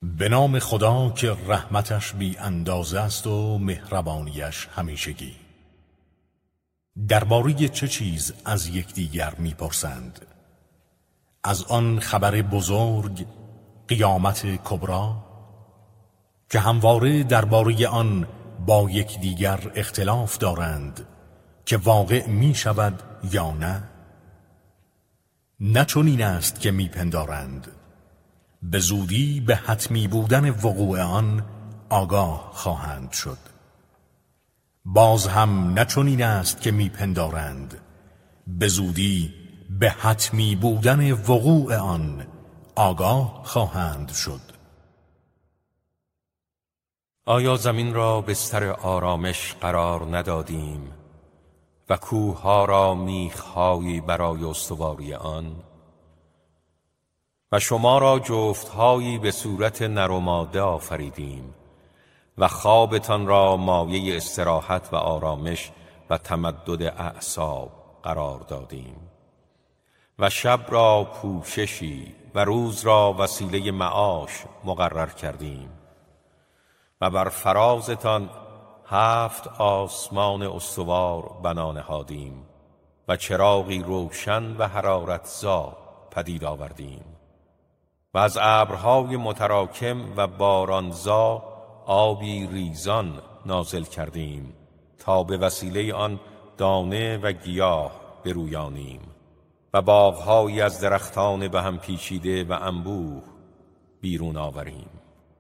به نام خدا که رحمتش بی اندازه است و مهربانیش همیشگی. درباره چه چیز از یکدیگر میپرسند؟ از آن خبر بزرگ، قیامت کبری، که همواره درباره آن با یکدیگر اختلاف دارند که واقع می شود یا نه؟ نه چنین است که میپندارند، به زودی به حتمی بودن وقوع آن آگاه خواهند شد. باز هم نه چنین است که میپندارند، به زودی به حتمی بودن وقوع آن آگاه خواهند شد. آیا زمین را بستر آرامش قرار ندادیم و کوه‌ها را میخ‌هایی برای استواری آن؟ و شما را جفت‌هایی به صورت نر و ماده آفریدیم و خوابتان را مایه استراحت و آرامش و تمدد اعصاب قرار دادیم و شب را پوششی و روز را وسیله معاش مقرر کردیم و بر فرازتان 7 آسمان استوار بنا نهادیم و چراغی روشن و حرارتزا پدید آوردیم و از ابرهای متراکم و بارانزا آبی ریزان نازل کردیم تا به وسیله آن دانه و گیاه برویانیم و باغ‌هایی از درختان به هم پیچیده و انبوه بیرون آوریم.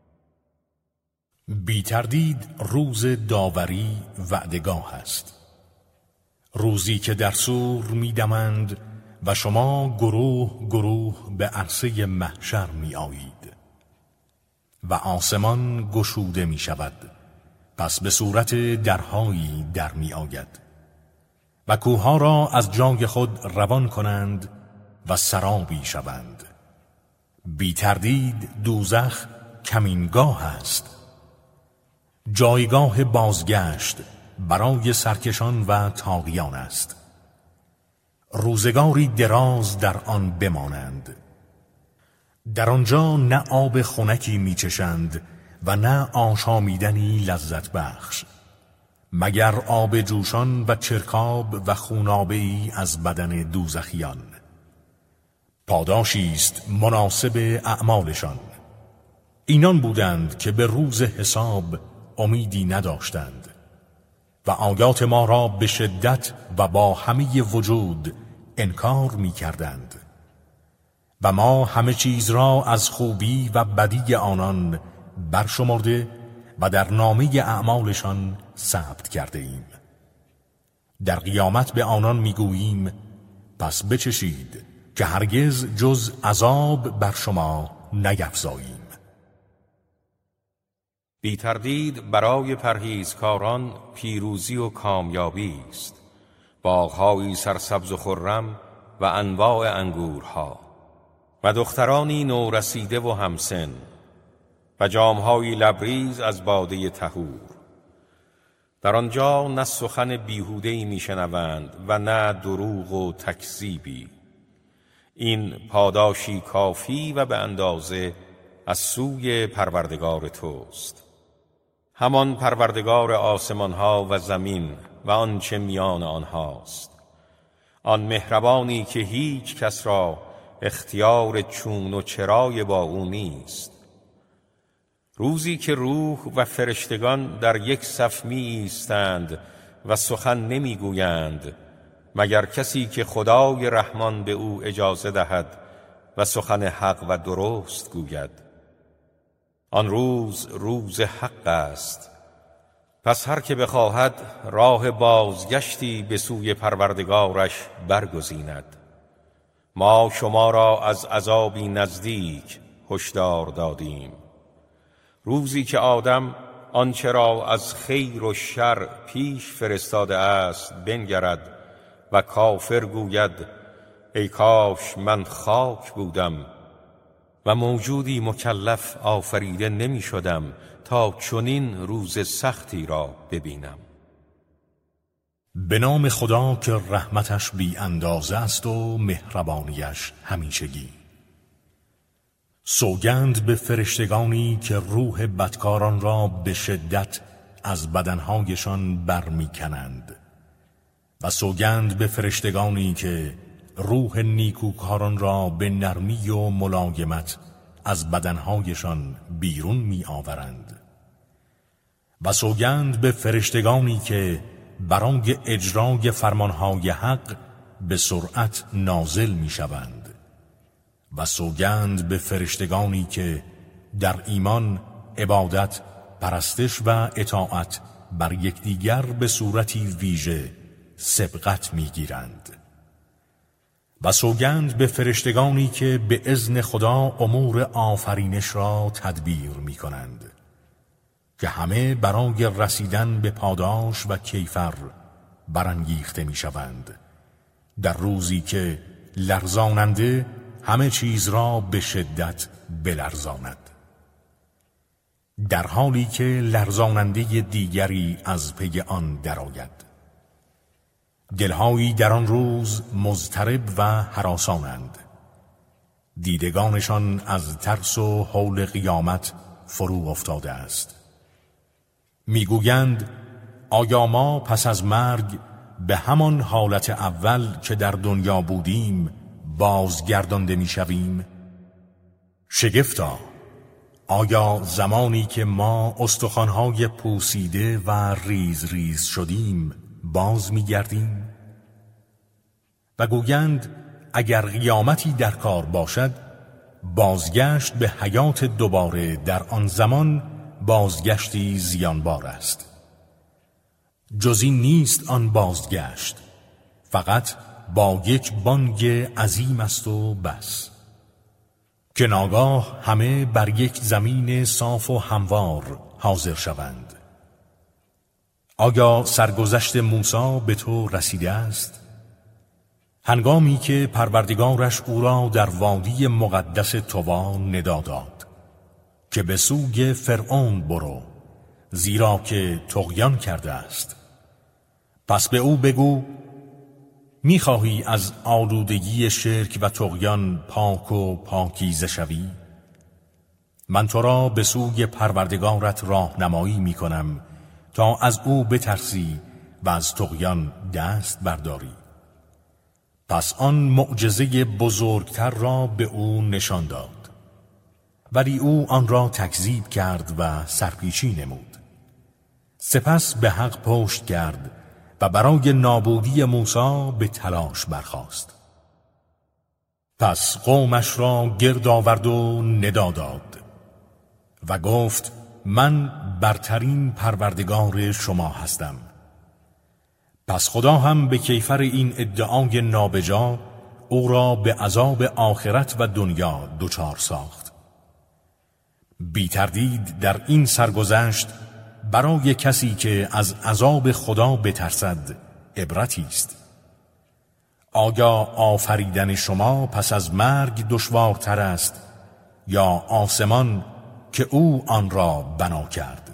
بی تردید روز داوری وعدگاه است، روزی که در صور می‌دمند و شما گروه گروه به عرصه محشر می آیید و آسمان گشوده می شود، پس به صورت درهایی در می آید و کوه‌ها را از جای خود روان کنند و سرابی شوند. بی تردید دوزخ کمینگاه است، جایگاه بازگشت برای سرکشان و طاغیان است. روزگاری دراز در آن بمانند. در آنجا نه آب خنکی میچشند و نه آشامیدنی لذت بخش، مگر آب جوشان و چرکاب و خونابه‌ای از بدن دوزخیان. پاداشی است مناسب اعمالشان. اینان بودند که به روز حساب امیدی نداشتند و آیات ما را به شدت و با همه وجود انکار می کردند و ما همه چیز را از خوبی و بدی آنان برشمرده و در نامه اعمالشان ثبت کرده ایم. در قیامت به آنان می گوییم پس بچشید که هرگز جز عذاب بر شما نیفزاییم. بی تردید برای پرهیزکاران پیروزی و کامیابی است، باغ‌هایی سرسبز و خرم و انواع انگورها و دخترانی نورسیده و همسن و جام‌هایی لبریز از باده طهور. در آنجا نه سخن بیهوده‌ای میشنوند و نه دروغ و تکذیبی. این پاداشی کافی و به اندازه از سوی پروردگار توست، همان پروردگار آسمانها و زمین و آنچه میان آنهاست، آن مهربانی که هیچ کس را اختیار چون و چرای با او نیست. روزی که روح و فرشتگان در یک صف می ایستند و سخن نمی گویند مگر کسی که خدای رحمان به او اجازه دهد و سخن حق و درست گوید. آن روز روز حق است، پس هر که بخواهد راه بازگشتی به سوی پروردگارش برگزیند. ما شما را از عذابی نزدیک هشدار دادیم، روزی که آدم آنچه را از خیر و شر پیش فرستاده است بنگرد و کافر گوید ای کاش من خاک بودم و موجودی مکلف آفریده نمی شدم تا چنین روز سختی را ببینم. به نام خدا که رحمتش بی اندازه است و مهربانیش همیشگی. سوگند به فرشتگانی که روح بدکاران را به شدت از بدنهایشان برمیکنند و سوگند به فرشتگانی که روح نیکوکاران را به نرمی و ملایمت از بدنهایشان بیرون می آورند و سوگند به فرشتگانی که برای اجرای فرمانهای حق به سرعت نازل می شوند و سوگند به فرشتگانی که در ایمان، عبادت، پرستش و اطاعت بر یکدیگر به صورتی ویژه سبقت می گیرند و سوگند به فرشتگانی که به اذن خدا امور آفرینش را تدبیر می کنند که همه برای رسیدن به پاداش و کیفر برانگیخته می شوند در روزی که لرزاننده همه چیز را به شدت بلرزاند، در حالی که لرزاننده دیگری از پی آن درآید. دلهایی در آن روز مضطرب و هراسانند، دیدگانشان از ترس و هول قیامت فرو افتاده است. میگویند آیا ما پس از مرگ به همان حالت اول که در دنیا بودیم بازگردانده میشویم؟ شگفتا، آیا زمانی که ما استخوان‌های پوسیده و ریز ریز شدیم باز میگردیم؟ و گویند اگر قیامتی در کار باشد بازگشت به حیات دوباره در آن زمان بازگشتی زیانبار است. جز این نیست آن بازگشت، فقط با یک بانگ عظیم است و بس، که ناگاه همه بر یک زمین صاف و هموار حاضر شوند. آیا سرگذشت موسی به تو رسیده است؟ هنگامی که پروردگارش او را در وادی مقدس طوی ندا داد که به سوی فرعون برو، زیرا که طغیان کرده است. پس به او بگو می‌خواهی از آلودگی شرک و طغیان پاک و پاکیزه شوی؟ من تو را به سوی پروردگارت راهنمایی می‌کنم تا از او بترسی و از طغیان دست برداری. پس آن معجزه بزرگتر را به او نشان داد، ولی او آن را تکذیب کرد و سرپیچی نمود. سپس به حق پشت کرد و برای نابودی موسی به تلاش برخاست. پس قومش را گرد آورد و ندا داد و گفت من برترین پروردگار شما هستم. پس خدا هم به کیفر این ادعای نابجا او را به عذاب آخرت و دنیا دچار ساخت. بی تردید در این سرگذشت برای کسی که از عذاب خدا بترسد عبرتی است. آیا آفریدن شما پس از مرگ دشوارتر است یا آسمان که او آن را بنا کرد؟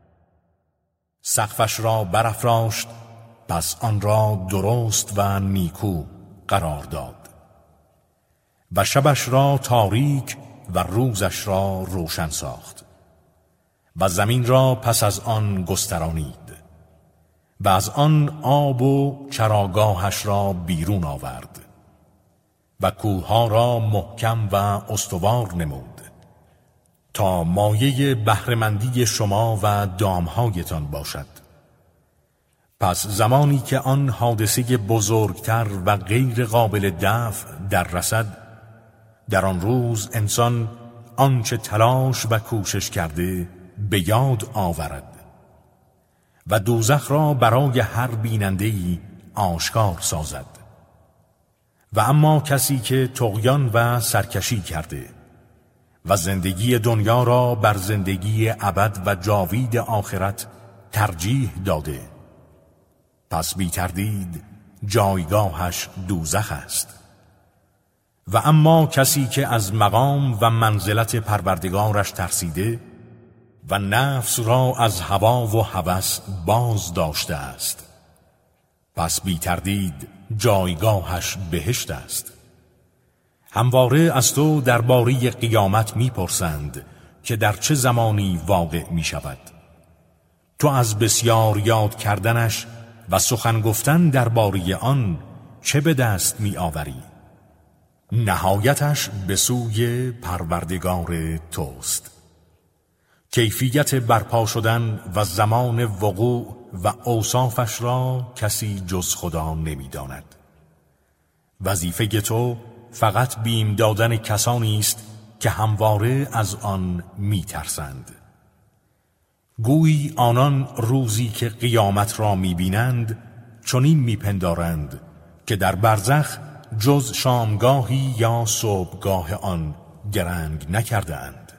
سقفش را برافراشت، پس آن را درست و نیکو قرار داد و شبش را تاریک و روزش را روشن ساخت و زمین را پس از آن گسترانید و از آن آب و چراگاهش را بیرون آورد و کوه‌ها را محکم و استوار نمود تا مایه بهره‌مندی شما و دامهایتان باشد. پس زمانی که آن حادثه بزرگتر و غیر قابل دفع در رسد، در آن روز انسان آنچه تلاش و کوشش کرده به یاد آورد و دوزخ را برای هر بیننده‌ای آشکار سازد. و اما کسی که طغیان و سرکشی کرده و زندگی دنیا را بر زندگی ابد و جاوید آخرت ترجیح داده، پس بی تردید جایگاهش دوزخ است. و اما کسی که از مقام و منزلت پروردگارش ترسیده و نفس را از هوا و هوس باز داشته است، پس بی تردید جایگاهش بهشت است. همواره از تو درباره قیامت میپرسند که در چه زمانی واقع می شود. تو از بسیار یاد کردنش و سخن گفتن درباره آن چه به دست می آوری؟ نهایتش به سوی پروردگار توست. کیفیت برپا شدن و زمان وقوع و اوصافش را کسی جز خدا نمی داند. وظیفه تو فقط بیم دادن کسانی است که همواره از آن می ترسند. گویی آنان روزی که قیامت را می بینند چنین می پندارند که در برزخ جز شامگاهی یا صبحگاه آن درنگ نکرده اند.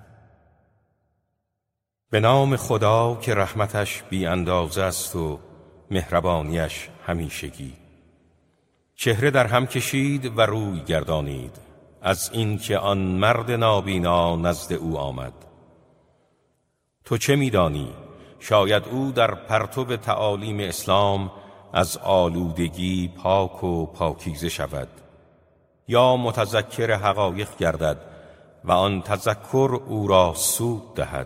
به نام خدا که رحمتش بی اندازه است و مهربانیش همیشگی. چهره در هم کشید و روی گردانید از این که آن مرد نابینا نزد او آمد. تو چه می‌دانی؟ شاید او در پرتو تعالیم اسلام از آلودگی پاک و پاکیزه شود، یا متذکر حقایق گردد و آن تذکر او را سود دهد.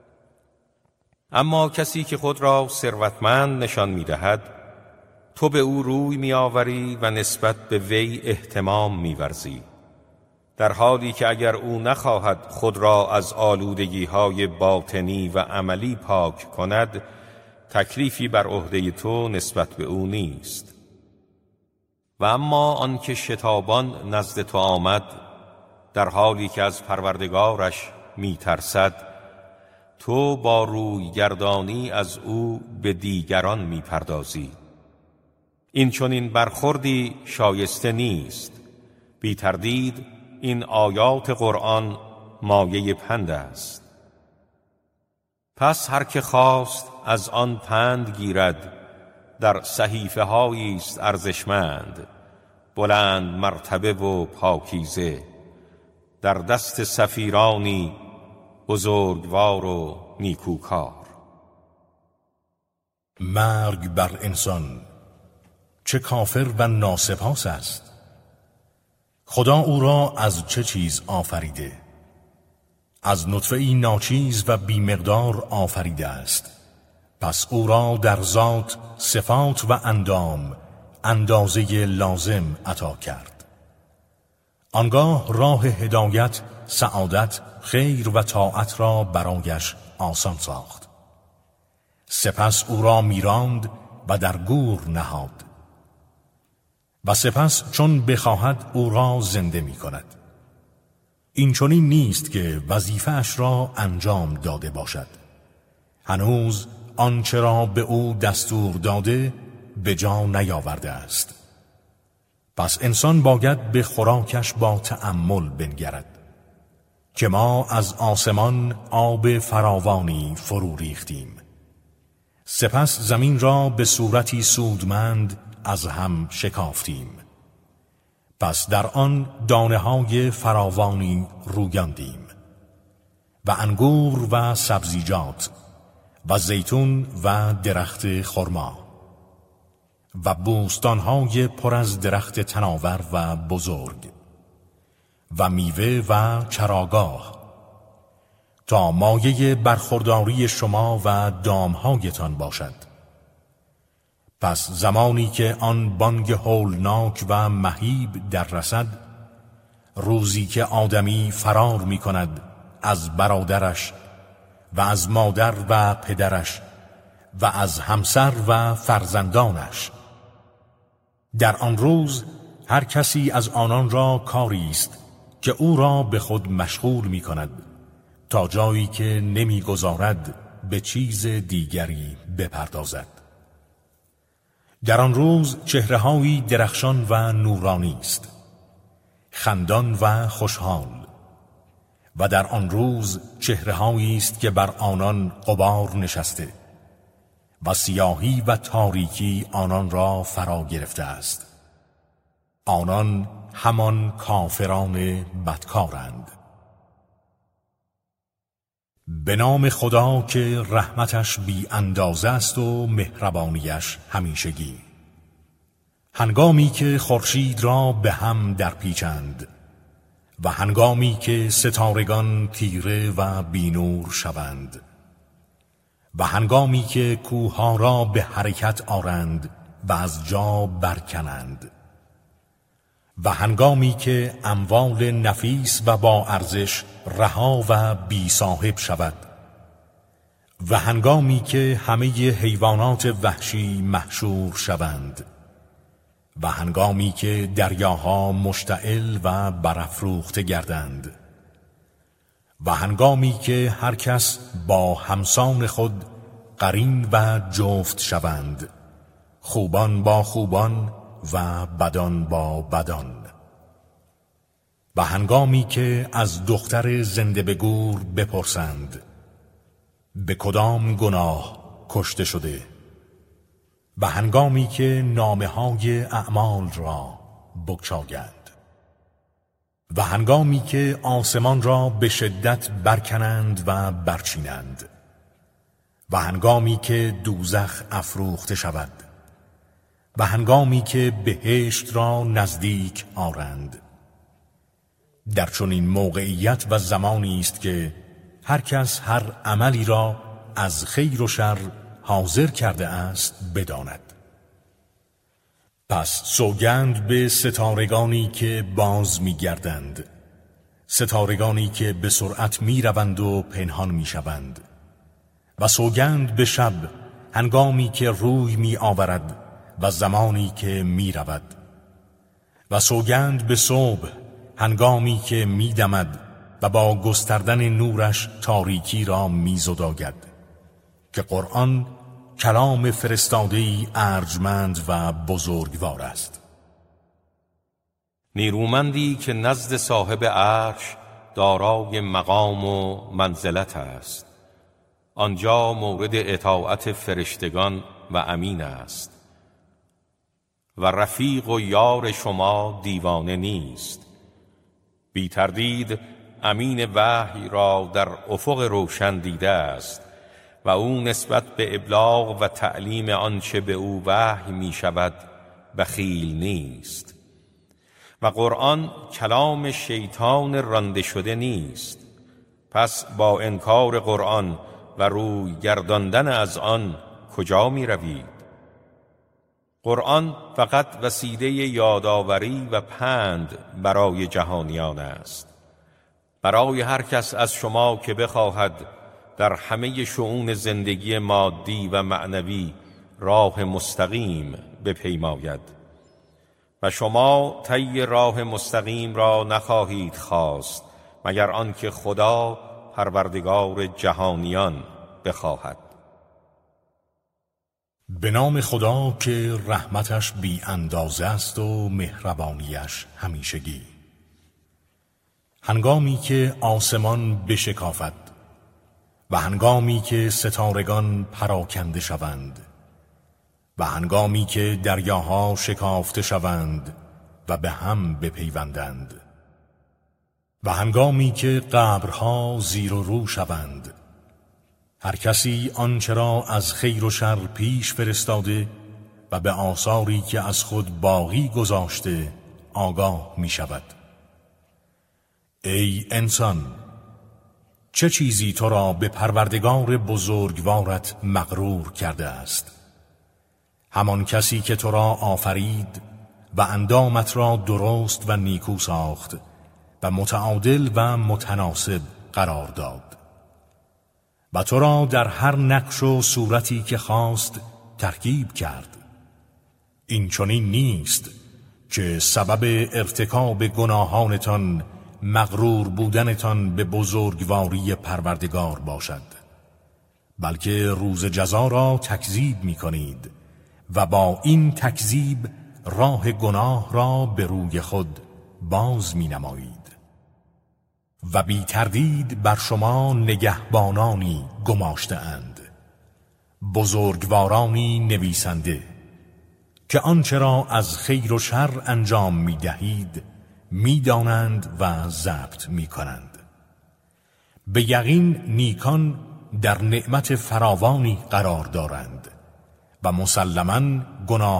اما کسی که خود را ثروتمند نشان می‌دهد، تو به او روی می‌آوری و نسبت به وی اهتمام می‌ورزی، در حالی که اگر او نخواهد خود را از آلودگی‌های باطنی و عملی پاک کند، تکلیفی بر عهده تو نسبت به او نیست. و اما آنکه شتابان نزد تو آمد در حالی که از پروردگارش می‌ترسد، تو با روی گردانی از او به دیگران می‌پردازی. این چنین برخوردی شایسته نیست. بی تردید این آیات قرآن مایه پند است. پس هر که خواست از آن پند گیرد، در صحیفه هایی است ارزشمند، بلند مرتبه و پاکیزه، در دست سفیرانی بزرگوار و نیکوکار. مرگ بر انسان چه کافر و ناسپاس است. خدا او را از چه چیز آفریده؟ از نطفه‌ای ناچیز و بیمقدار آفریده است. پس او را در ذات، صفات و اندام اندازه لازم عطا کرد. آنگاه راه هدایت، سعادت، خیر و طاعت را برایش آسان ساخت. سپس او را میراند و در گور نهاد. و سپس چون بخواهد او را زنده می کند. این چنین نیست که وظیفه اش را انجام داده باشد. هنوز آنچه را به او دستور داده به جا نیاورده است. پس انسان باید به خوراکش با تأمل بنگرد که ما از آسمان آب فراوانی فرو ریختیم. سپس زمین را به صورتی سودمند از هم شکافتیم. پس در آن دانه‌های فراوانی رویاندیم و انگور و سبزیجات و زیتون و درخت خرما و بوستان‌های پر از درخت تناور و بزرگ و میوه و چراگاه، تا مایه برخورداری شما و دامهایتان باشد. پس زمانی که آن بانگ هولناک و مهیب در رسد، روزی که آدمی فرار می کند از برادرش و از مادر و پدرش و از همسر و فرزندانش، در آن روز هر کسی از آنان را کاری است که او را به خود مشغول می کند تا جایی که نمی گذارد به چیز دیگری بپردازد. در آن روز چهره‌هایی درخشان و نورانی است، خندان و خوشحال، و در آن روز چهره‌هایی است که بر آنان غبار نشسته و سیاهی و تاریکی آنان را فرا گرفته است. آنان همان کافران بدکارند. به نام خدا که رحمتش بی اندازه است و مهربانیش همیشگی. هنگامی که خورشید را به هم در پیچند و هنگامی که ستارگان تیره و بینور شوند و هنگامی که کوه‌ها را به حرکت آرند و از جا برکنند و هنگامی که اموال نفیس و با ارزش رها و بی صاحب شود و هنگامی که همه حیوانات وحشی محشور شوند و هنگامی که دریاها مشتعل و برافروخته گردند و هنگامی که هر کس با همسان خود قرین و جفت شوند، خوبان با خوبان و بدان با بدان، و هنگامی که از دختر زنده به گور بپرسند به کدام گناه کشته شده، و هنگامی که نامه‌های اعمال را بگشایند و هنگامی که آسمان را به شدت برکنند و برچینند و هنگامی که دوزخ افروخته شود و هنگامی که بهشت را نزدیک آرند. در چنین موقعیت و زمانی است که هر کس هر عملی را از خیر و شر حاضر کرده است بداند. پس سوگند به ستارگانی که باز می‌گردند، ستارگانی که به سرعت می‌روند و پنهان می‌شوند، و سوگند به شب هنگامی که روی می‌آورد و زمانی که می‌رود، و سوگند به صبح هنگامی که می‌دمد و با گستردن نورش تاریکی را می‌زداید، که قرآن کلام فرستاده‌ای ارجمند و بزرگوار است. نیرومندی که نزد صاحب عرش دارای مقام و منزلت است، آنجا مورد اطاعت فرشتگان و امین است، و رفیق و یار شما دیوانه نیست. بی تردید امین وحی را در افق روشن دیده است و او نسبت به ابلاغ و تعلیم آنچه به او وحی می شود بخیل نیست. و قرآن کلام شیطان رانده شده نیست. پس با انکار قرآن و روی گرداندن از آن کجا می روید؟ قرآن فقط وسیله یادآوری و پند برای جهانیان است. برای هر کس از شما که بخواهد در همه شؤون زندگی مادی و معنوی راه مستقیم بپیماید، و شما طی راه مستقیم را نخواهید خواست مگر آنکه خدا پروردگار جهانیان بخواهد. به نام خدا که رحمتش بی اندازه است و مهربانیش همیشگی. هنگامی که آسمان بشکافد و هنگامی که ستارگان پراکنده شوند و هنگامی که دریاها شکافته شوند و به هم بپیوندند و هنگامی که قبرها زیر و رو شوند، هر کسی آنچه را از خیر و شر پیش فرستاده و به آثاری که از خود باقی گذاشته آگاه می شود. ای انسان، چه چیزی تو را به پروردگار بزرگوارت مغرور کرده است؟ همان کسی که تو را آفرید و اندامت را درست و نیکو ساخت و متعادل و متناسب قرار داد و تو را در هر نقش و صورتی که خواست ترکیب کرد. این چنین نیست که سبب ارتکاب گناهانتان مغرور بودنتان به بزرگواری پروردگار باشد، بلکه روز جزا را تکذیب می کنید و با این تکذیب راه گناه را به روی خود باز می نمایید. و بی تردید بر شما نگهبانانی گماشته اند، بزرگوارانی نویسنده، که آنچه را از خیر و شر انجام می دهید می دانند و ضبط می کنند. به یقین نیکان در نعمت فراوانی قرار دارند و مسلماً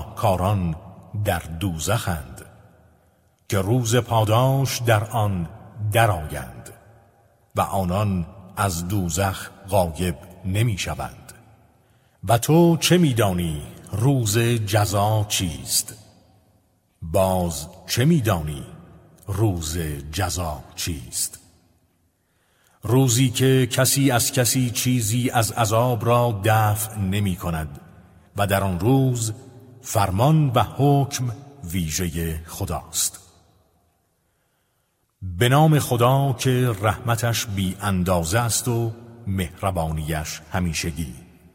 گناهکاران در دوزخند که روز پاداش در آن درآیند و آنان از دوزخ غایب نمی شوند. و تو چه می دانی روز جزا چیست؟ باز چه می دانی روز جزا چیست؟ روزی که کسی از کسی چیزی از عذاب را دفع نمی کند و در آن روز فرمان و حکم ویژه خداست. به نام خدا که رحمتش بی اندازه است و مهربانیش همیشگی.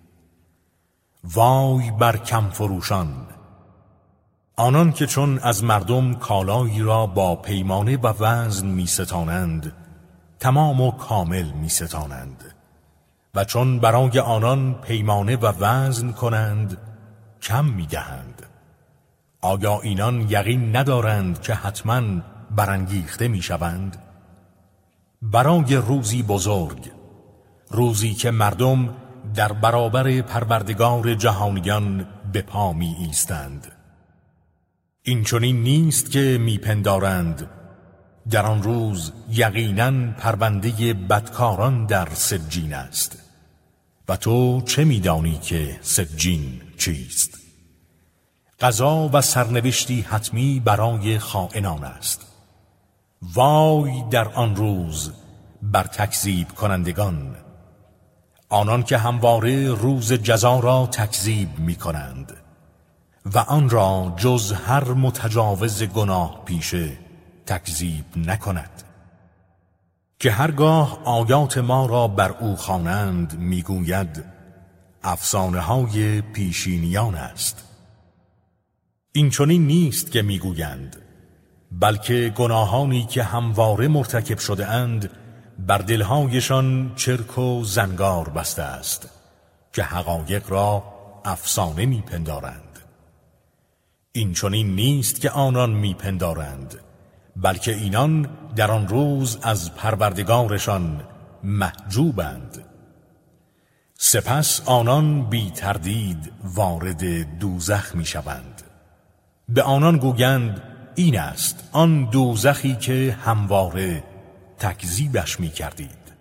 وای بر کم فروشان، آنان که چون از مردم کالایی را با پیمانه و وزن می ستانند تمام و کامل می ستانند و چون برای آنان پیمانه و وزن کنند کم می دهند. آیا اینان یقین ندارند که حتماً برانگیخته می شوند؟ برای روزی بزرگ، روزی که مردم در برابر پروردگار جهانیان به پا می ایستند. این چنین نیست که می پندارند در آن روز یقیناً پرونده بدکاران در سجین است. و تو چه می دانی که سجین چیست؟ قضا و سرنوشتی حتمی برای خائنان است. وای در آن روز بر تکذیب کنندگان، آنان که همواره روز جزا را تکذیب می کنند و آن را جز هر متجاوز گناه پیشه تکذیب نکند. که هرگاه آیات ما را بر او خوانند میگوید افسانه های پیشینیان است. این چنین نیست که میگویند، بلکه گناهانی که همواره مرتکب شده اند بر دلهایشان چرک و زنگار بسته است که حقایق را افسانه میپندارند. این چنین نیست که آنان میپندارند، بلکه اینان در آن روز از پروردگارشان محجوبند. سپس آنان بی تردید وارد دوزخ می شوند. به آنان گویند این است آن دوزخی که همواره تکذیبش می کردید.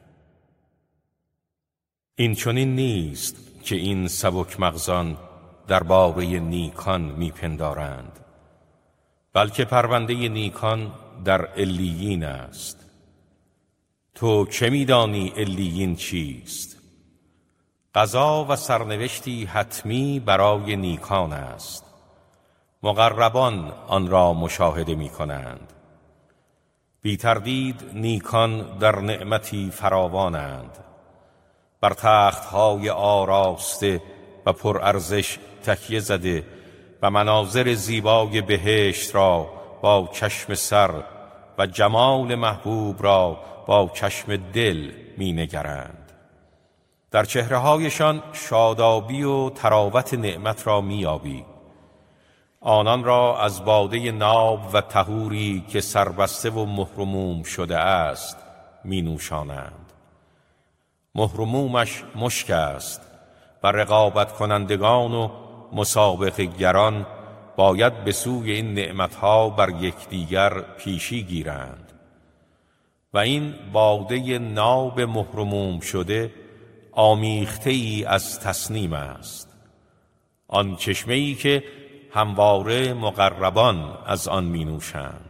این چنین نیست که این سبک مغزان درباره نیکان می پندارند، بلکه پرونده نیکان در علیین است. تو چه می‌دانی علیین چیست؟ قضا و سرنوشتی حتمی برای نیکان است. مقربان آن را مشاهده می‌کنند. بی تردید نیکان در نعمتی فراوانند. بر تخت‌های آراسته و پرارزش تکیه زده و مناظر زیبای بهشت را با چشم سر و جمال محبوب را با چشم دل می نگرند. در چهره‌هایشان شادابی و تراوت نعمت را می یابی. آنان را از باده ناب و طهوری که سربسته و مهرموم شده است می نوشانند. مهرمومش مشک است و رقابت کنندگان و مسابقه گران باید به سوی این نعمتها بر یکدیگر پیشی گیرند و این باده ناب مهرموم شده آمیخته ای از تسنیم است، آن چشمه ای که همواره مقربان از آن می نوشند.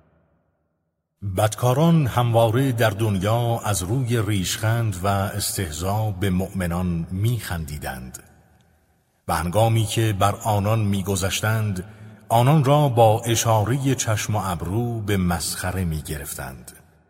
بدکاران همواره در دنیا از روی ریشخند و استهزا به مؤمنان می خندیدند و هنگامی که بر آنان می گذشتند آنان را با اشاره چشم و ابرو به مسخره می گرفتند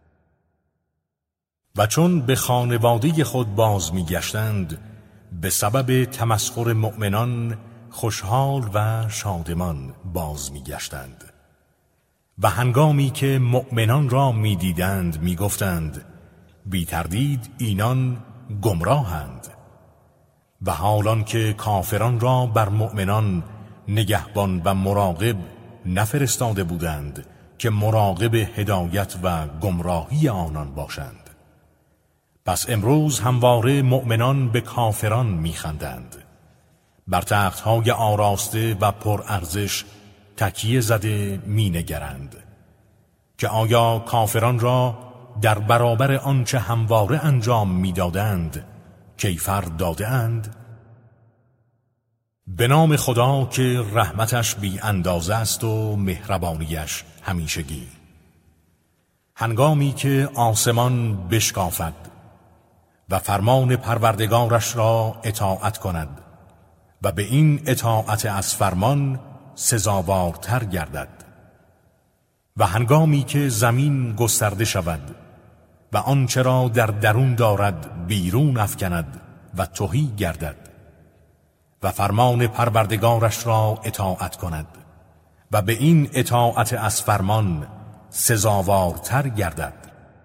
و چون به خانواده خود باز می گشتند به سبب تمسخر مؤمنان خوشحال و شادمان باز می گشتند و هنگامی که مؤمنان را می دیدند می گفتند بی تردید اینان گمراهند و حالان که کافران را بر مؤمنان نگهبان و مراقب نفرستاده بودند که مراقب هدایت و گمراهی آنان باشند. پس امروز همواره مؤمنان به کافران می‌خندند، بر تخت‌های آراسته و پرارزش تکیه زده می‌نگرند که آیا کافران را در برابر آنچه همواره انجام می‌دادند کیفر داده اند؟ به نام خدا که رحمتش بی اندازه است و مهربانیش همیشگی. هنگامی که آسمان بشکافد و فرمان پروردگارش را اطاعت کند و به این اطاعت از فرمان سزاوارتر گردد و هنگامی که زمین گسترده شود و آنچه را در درون دارد بیرون افکند و تهی گردد و فرمان پروردگارش را اطاعت کند و به این اطاعت از فرمان سزاوارتر گردد.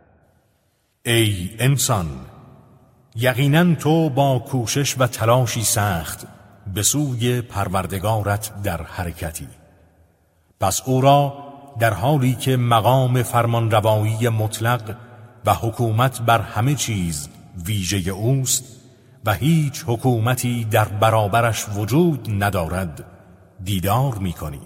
ای انسان، یقینا تو با کوشش و تلاشی سخت به سوی پروردگارت در حرکتی، پس او را در حالی که مقام فرمانروایی مطلق و حکومت بر همه چیز ویژه اوست و هیچ حکومتی در برابرش وجود ندارد دیدار می‌کنی.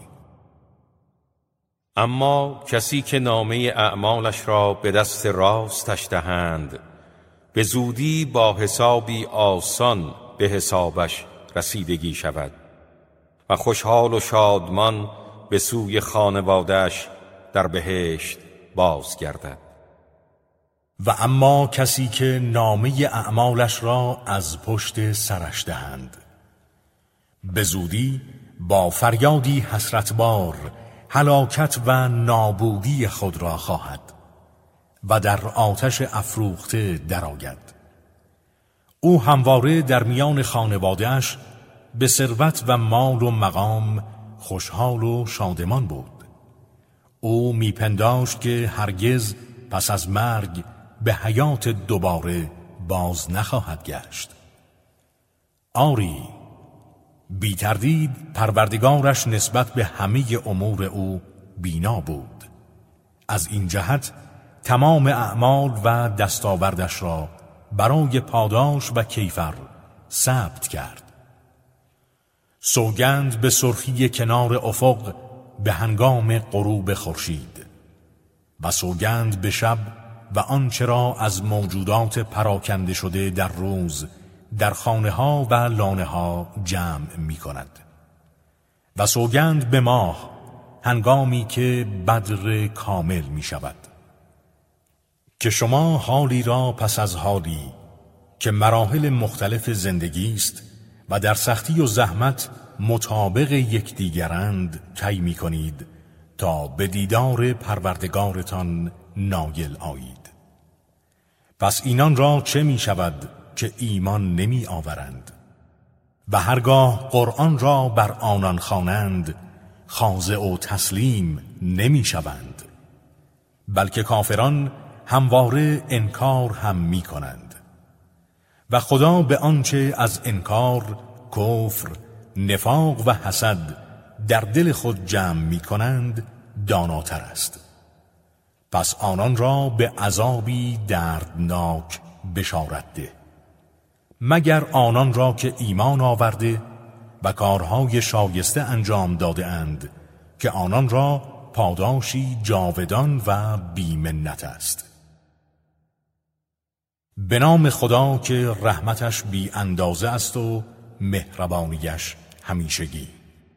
اما کسی که نامه اعمالش را به دست راستش دهند به زودی با حسابی آسان به حسابش رسیدگی شود و خوشحال و شادمان به سوی خانواده‌اش در بهشت بازگردد. و اما کسی که نامه اعمالش را از پشت سرش دهند به زودی با فریادی حسرتبار هلاکت و نابودی خود را خواهد و در آتش افروخته درآید. او همواره در میان خانواده‌اش به ثروت و مال و مقام خوشحال و شادمان بود. او میپنداشت که هرگز پس از مرگ به حیات دوباره باز نخواهد گشت. آری، بی تردید پروردگارش نسبت به همه امور او بینا بود. از این جهت تمام اعمال و دستاوردش را برای پاداش و کیفر ثبت کرد. سوگند به سرخی کنار افق به هنگام غروب خورشید و سوگند به شب و آنچه را از موجودات پراکنده شده در روز در خانه ها و لانه ها جمع می کند و سوگند به ماه هنگامی که بدر کامل می شود، که شما حالی را پس از حالی که مراحل مختلف زندگی است و در سختی و زحمت مطابق یکدیگرند طی می کنید تا به دیدار پروردگارتان نایل آیید. پس اینان را چه می شود که ایمان نمی آورند و هرگاه قرآن را بر آنان خوانند خاضع و تسلیم نمی شوند، بلکه کافران همواره انکار هم می کنند و خدا به آنچه از انکار، کفر، نفاق و حسد در دل خود جمع می کنند داناتر است. پس آنان را به عذابی دردناک بشارت ده، مگر آنان را که ایمان آورده و کارهای شایسته انجام داده اند که آنان را پاداشی جاودان و بی‌منت است. به نام خدا که رحمتش بی اندازه است و مهربانیش همیشگی.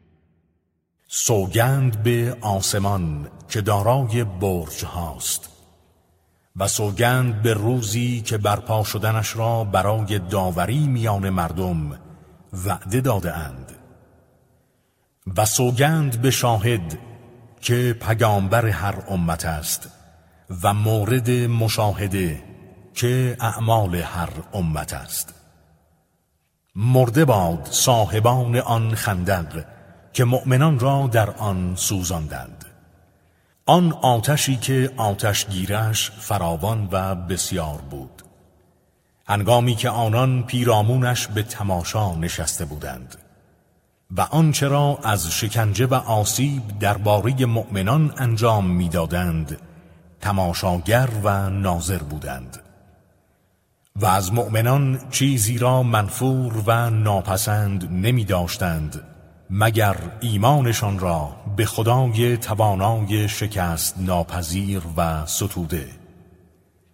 سوگند به آسمان که دارای برج هاست و سوگند به روزی که برپا شدنش را برای داوری میان مردم وعده داده اند و سوگند به شاهد که پیامبر هر امت است و مورد مشاهده که اعمال هر امت است. مرده باد صاحبان آن خندق که مؤمنان را در آن سوزاندند، آن آتشی که آتشگیرش فراوان و بسیار بود، هنگامی که آنان پیرامونش به تماشا نشسته بودند و آنچه را از شکنجه و آسیب درباره مؤمنان انجام می‌دادند تماشاگر و ناظر بودند و از مؤمنان چیزی را منفور و ناپسند نمی داشتند مگر ایمانشان را به خدای توانای شکست ناپذیر و ستوده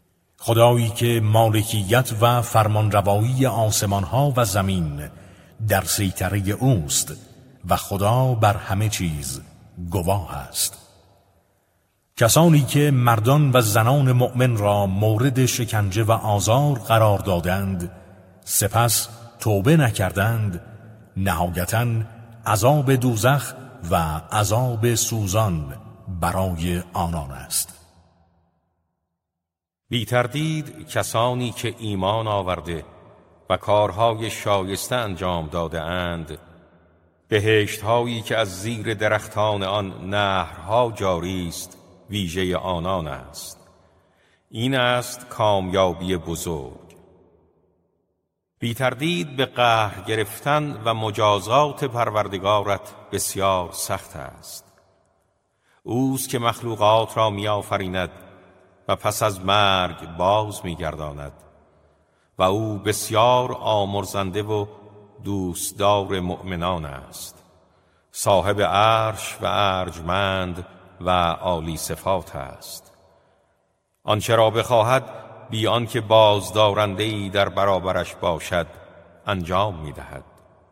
خدایی که مالکیت و فرمانروایی آسمانها و زمین در سیطره اوست و خدا بر همه چیز گواه است. کسانی که مردان و زنان مؤمن را مورد شکنجه و آزار قرار دادند سپس توبه نکردند، نهایتاً عذاب دوزخ و عذاب سوزان برای آنان است. بی تردید کسانی که ایمان آورده و کارهای شایسته انجام داده اند، بهشت‌هایی که از زیر درختان آن نهرها جاری است ویژه آنان است. این است کامیابی بزرگ. بی تردید به قهر گرفتن و مجازات پروردگارت بسیار سخت است. اوست که مخلوقات را می آفریند و پس از مرگ باز می گرداند و او بسیار آمرزنده و دوستدار مؤمنان است. صاحب عرش و ارجمند و عالی صفات است. آنچه را بخواهد بی آنکه بازدارنده‌ای در برابرش باشد انجام می دهد.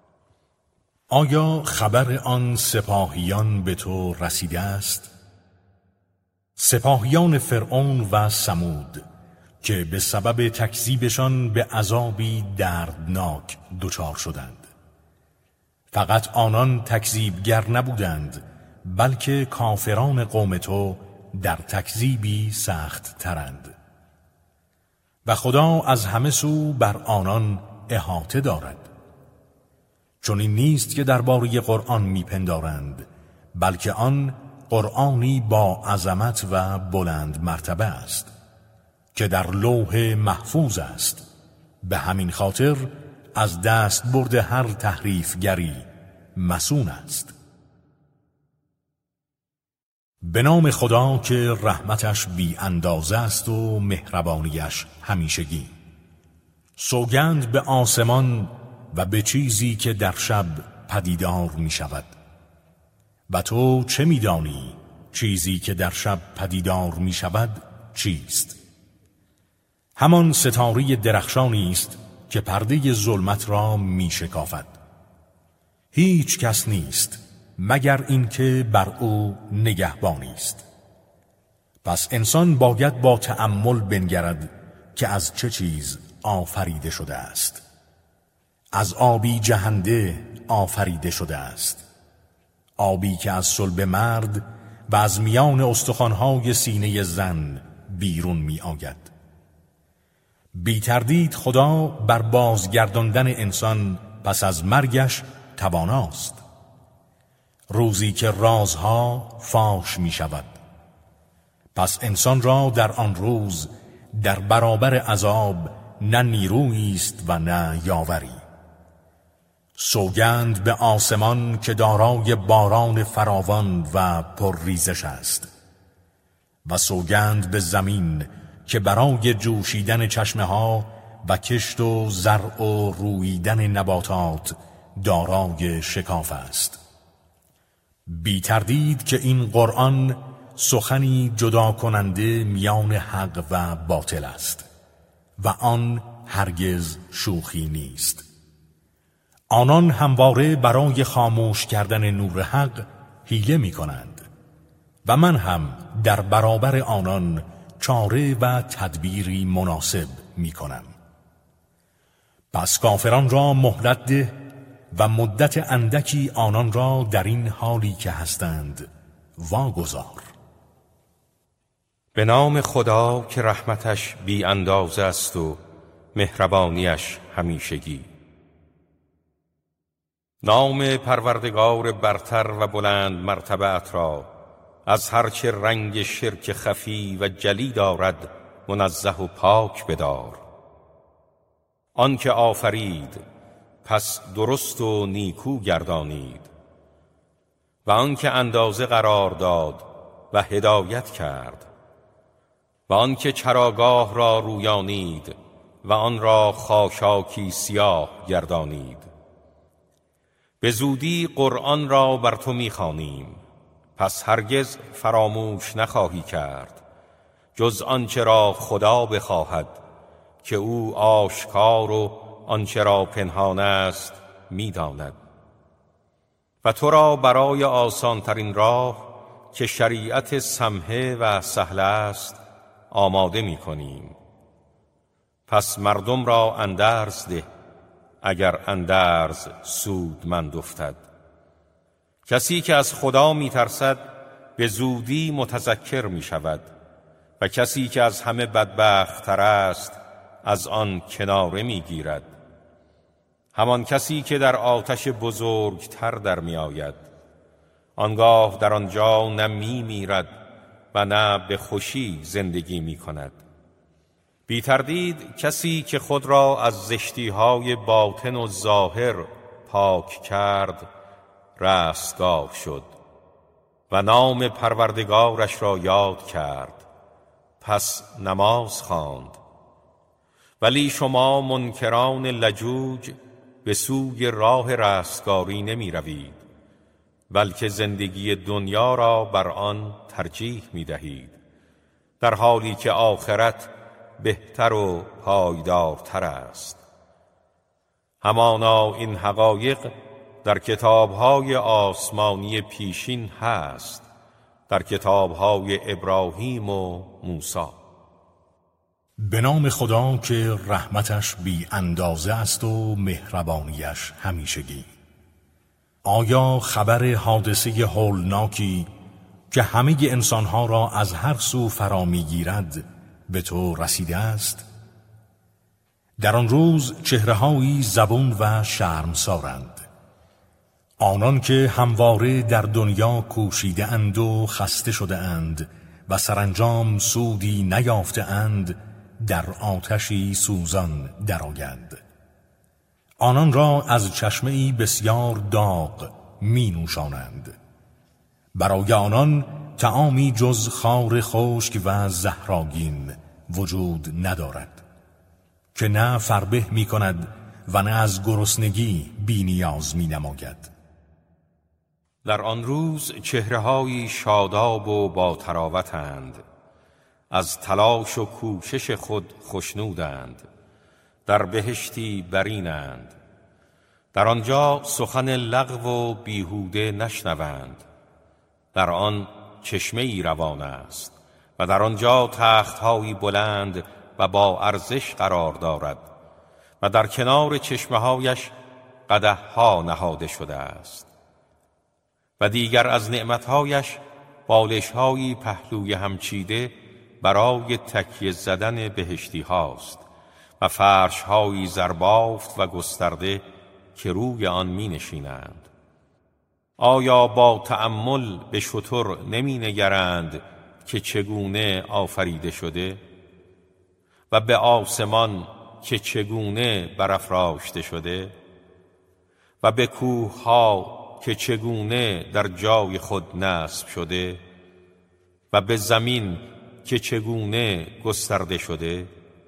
آیا خبر آن سپاهیان به تو رسیده است؟ سپاهیان فرعون و ثمود که به سبب تکذیبشان به عذابی دردناک دچار شدند. فقط آنان تکذیبگر نبودند، بلکه کافران قوم تو در تکذیبی سخت ترند. و خدا از همه سو بر آنان احاطه دارد. چون این نیست که درباره قرآن میپندارند، بلکه آن قرآنی با عظمت و بلند مرتبه است که در لوح محفوظ است. به همین خاطر از دست برد هر تحریفگری مسون است. به نام خدا که رحمتش بی اندازه است و مهربانیش همیشگی. سوگند به آسمان و به چیزی که در شب پدیدار می شود. و تو چه می دانی چیزی که در شب پدیدار می شود چیست؟ همان ستاره درخشانی است که پرده ظلمت را می شکافد. هیچ کس نیست مگر اینکه بر او نگهبانی است. پس انسان باید با تأمل بنگرد که از چه چیز آفریده شده است. از آبی جهنده آفریده شده است، آبی که از صلب مرد و از میان استخوان‌های سینه زن بیرون می آید. بی تردید خدا بر بازگرداندن انسان پس از مرگش تواناست. روزی که رازها فاش می شود، پس انسان را در آن روز در برابر عذاب نه نیرویی است و نه یاوری. سوگند به آسمان که دارای باران فراوان و پرریزش است، و سوگند به زمین که برای جوشیدن چشمه ها و کشت و زرع و رویدن نباتات دارای شکاف است. بی تردید که این قرآن سخنی جدا کننده میان حق و باطل است و آن هرگز شوخی نیست. آنان همواره برای خاموش کردن نور حق حیله می کنند و من هم در برابر آنان چاره و تدبیری مناسب می کنم. پس کافران را مهلت ده و مدت اندکی آنان را در این حالی که هستند واگذار. به نام خدا که رحمتش بی اندازه است و مهربانیش همیشگی. نام پروردگار برتر و بلند مرتبت را از هرچه رنگ شرک خفی و جلی دارد منزه و پاک بدار. آن که آفرید پس درست و نیکو گردانید و آن که اندازه قرار داد و هدایت کرد و آن که چراگاه را رویانید و آن را خاشاکی سیاه گردانید. به زودی قرآن را بر تو می‌خوانیم، پس هرگز فراموش نخواهی کرد جز آنچه را خدا بخواهد که او آشکار و آنچه را پنهان است می‌داند. و تو را برای آسانترین راه که شریعت سمحه و سهل است آماده می‌کنیم. پس مردم را اندرز ده اگر اندرز سودمند افتد. کسی که از خدا می‌ترسد به زودی متذکر می‌شود و کسی که از همه بدبخت‌تر است از آن کناره می‌گیرد. همان کسی که در آتش بزرگتر در می‌آید، آنگاه در آنجا نه می‌میرد و نه به خوشی زندگی می‌کند. بی تردید کسی که خود را از زشتی‌های باطن و ظاهر پاک کرد رستگار شد و نام پروردگارش را یاد کرد، پس نماز خواند. ولی شما منکران لجوج به سوی راه رستگاری نمی روید، بلکه زندگی دنیا را بر آن ترجیح می دهید، در حالی که آخرت بهتر و پایدارتر است. همانا این حقایق در کتاب‌های آسمانی پیشین هست، در کتاب‌های ابراهیم و موسی. به نام خدا که رحمتش بی اندازه است و مهربانیش همیشگی. آیا خبر حادثه هولناکی که همه انسانها را از هر سو فرا می‌گیرد به تو رسیده است؟ در آن روز چهره‌هایی زبون و شرمسارند، آنان که همواره در دنیا کوشیده اند و خسته شده اند و سرانجام سودی نیافته اند، در آتشی سوزان درآیند. آنان را از چشمه‌ای بسیار داغ می نوشانند. برای آنان طعامی جز خار خشک و زهرآگین وجود ندارد که نه فربه می کند و نه از گرسنگی بی نیاز می نماید. در آن روز چهره‌هایی شاداب و با طراوتند، از تلاش و کوشش خود خوشنودند، در بهشتی برینند. در آنجا سخن لغو و بیهوده نشنوند. در آن چشمه‌ای روان است و در آنجا تخت‌هایی بلند و با ارزش قرار دارد و در کنار چشمه‌هایش قدح‌ها نهاده شده است و دیگر از نعمت‌هایش بالش‌هایی پهلوی همچیده برای تکیه زدن بهشتی هاست و فرش‌هایی زربافت و گسترده که روی آن می نشینند. آیا با تأمل به شتر نمی نگرند که چگونه آفریده شده و به آسمان که چگونه برافراشته شده و به کوه‌ها که چگونه در جای خود نصب شده و به زمین که چگونه گسترده شده؟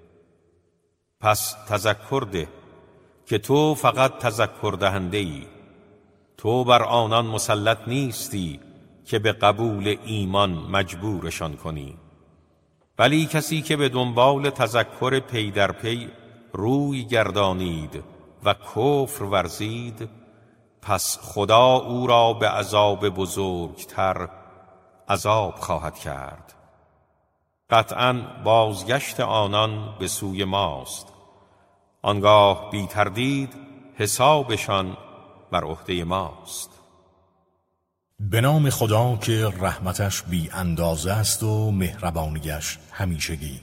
پس تذکر ده که تو فقط تذکر دهنده ای. تو بر آنان مسلط نیستی که به قبول ایمان مجبورشان کنی. ولی کسی که به دنبال تذکر پی در پی روی گردانید و کفر ورزید، پس خدا او را به عذاب بزرگتر عذاب خواهد کرد. قطعاً بازگشت آنان به سوی ماست، آنگاه بی تردید حسابشان بر عهده ماست. به نام خدا که رحمتش بی اندازه است و مهربانیش همیشگی.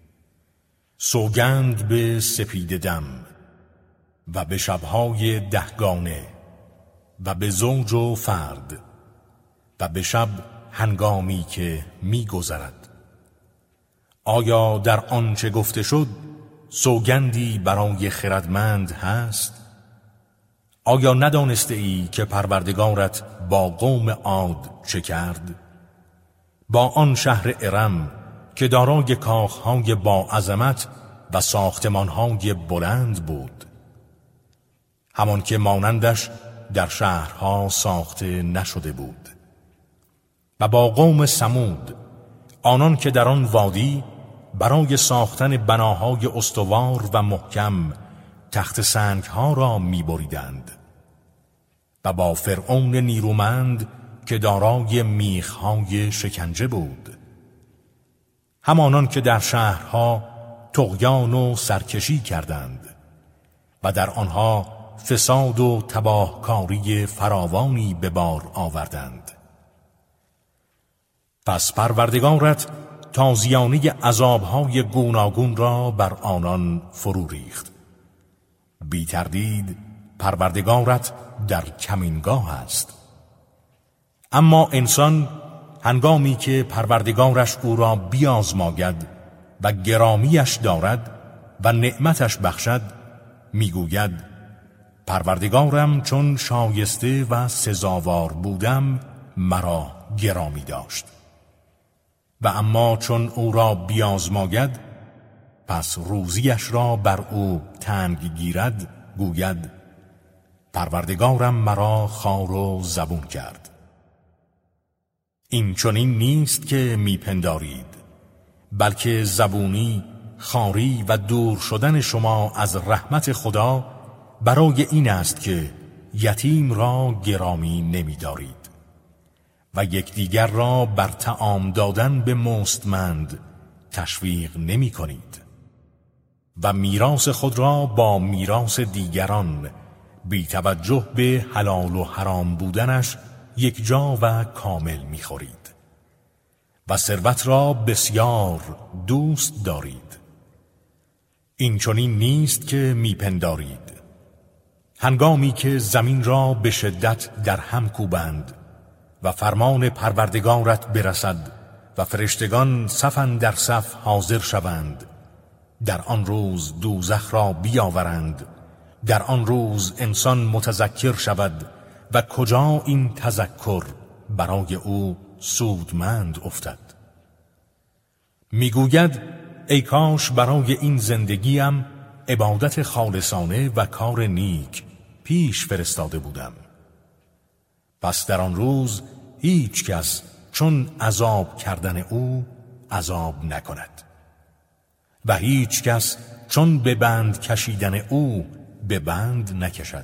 سوگند به سپید دم و به شبهای دهگانه و به زوج و فرد و به شب هنگامی که می گذرد. آیا در آنچه گفته شد سوگندی برای خردمند هست؟ آیا ندانسته ای که پروردگارت با قوم عاد چه کرد؟ با آن شهر ارم که دارای کاخهای با عظمت و ساختمانهای بلند بود، همان که مانندش در شهرها ساخته نشده بود. و با قوم ثمود، آنان که در آن وادی برای ساختن بناهای استوار و محکم تخت سنگها را می‌بریدند و با فرعون نیرومند که دارای میخهای شکنجه بود، همانان که در شهرها طغیان و سرکشی کردند و در آنها فساد و تباهکاری فراوانی به بار آوردند. پس پروردگارت تازیانه عذابهای گوناگون را بر آنان فرو ریخت. بی تردید پروردگارت در کمینگاه است. اما انسان هنگامی که پروردگارش او را بیازماید و گرامیش دارد و نعمتش بخشد، میگوید پروردگارم چون شایسته و سزاوار بودم مرا گرامی داشت. و اما چون او را بیازماید پس روزیش را بر او تنگ گیرد، گوید پروردگارم مرا خوار و زبون کرد. این چنین نیست که میپندارید، بلکه زبونی، خواری و دور شدن شما از رحمت خدا برای این است که یتیم را گرامی نمی‌دارید و یکدیگر را بر طعام دادن به مستمند تشویق نمی‌کنید و میراث خود را با میراث دیگران بی توجه به حلال و حرام بودنش یکجا و کامل می‌خورید و ثروت را بسیار دوست دارید. این چنین نیست که میپندارید. هنگامی که زمین را به شدت در هم کوبند و فرمان پروردگارت برسد و فرشتگان صفاً در صف حاضر شوند، در آن روز دوزخ را بیاورند، در آن روز انسان متذکر شود و کجا این تذکر برای او سودمند افتد. میگوید ای کاش برای این زندگیم عبادت خالصانه و کار نیک پیش فرستاده بودم. پس در آن روز هیچ کس چون عذاب کردن او عذاب نکند و هیچ کس چون به بند کشیدن او به بند نکشد.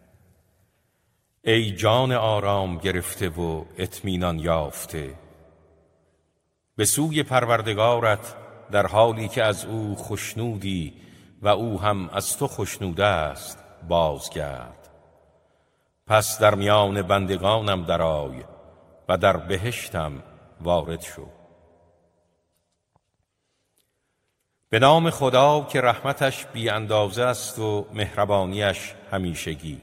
ای جان آرام گرفته و اطمینان یافته، به سوی پروردگارت در حالی که از او خوشنودی و او هم از تو خوشنوده است بازگرد. پس در میان بندگانم درآی و در بهشتم وارد شو. به نام خدا که رحمتش بی اندازه است و مهربانیش همیشگی.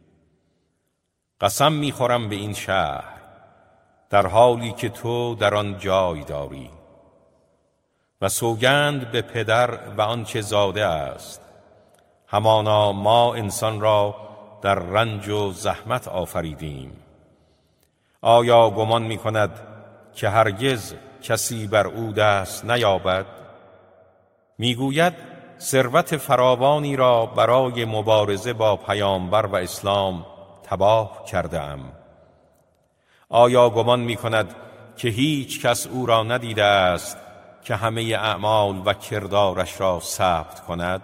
قسم میخورم به این شهر در حالی که تو در آن جای داری و سوگند به پدر و آنچه زاده است. همانا ما انسان را در رنج و زحمت آفریدیم. آیا گمان می‌کند که هرگز کسی بر او دست نیابد؟ میگوید ثروت فراوانی را برای مبارزه با پیامبر و اسلام تباه کرده‌ام. آیا گمان می‌کند که هیچ کس او را ندیده است که همه اعمال و کردارش را ثبت کند؟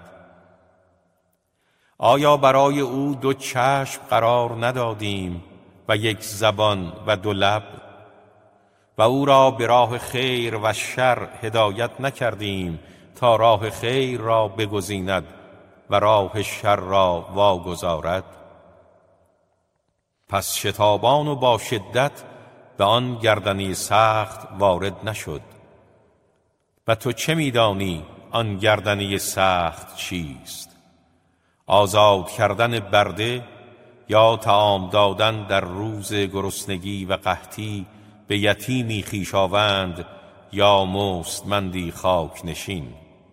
آیا برای او دو چشم قرار ندادیم و یک زبان و دو لب و او را به راه خیر و شر هدایت نکردیم تا راه خیر را بگزیند و راه شر را واگذارد؟ پس شتابان و با شدت به آن گردنی سخت وارد نشد. و تو چه می‌دانی آن گردنی سخت چیست؟ آزاد کردن برده یا طعام دادن در روز گرسنگی و قحطی به یتیمی خویشاوند یا مستمندی خاک نشین.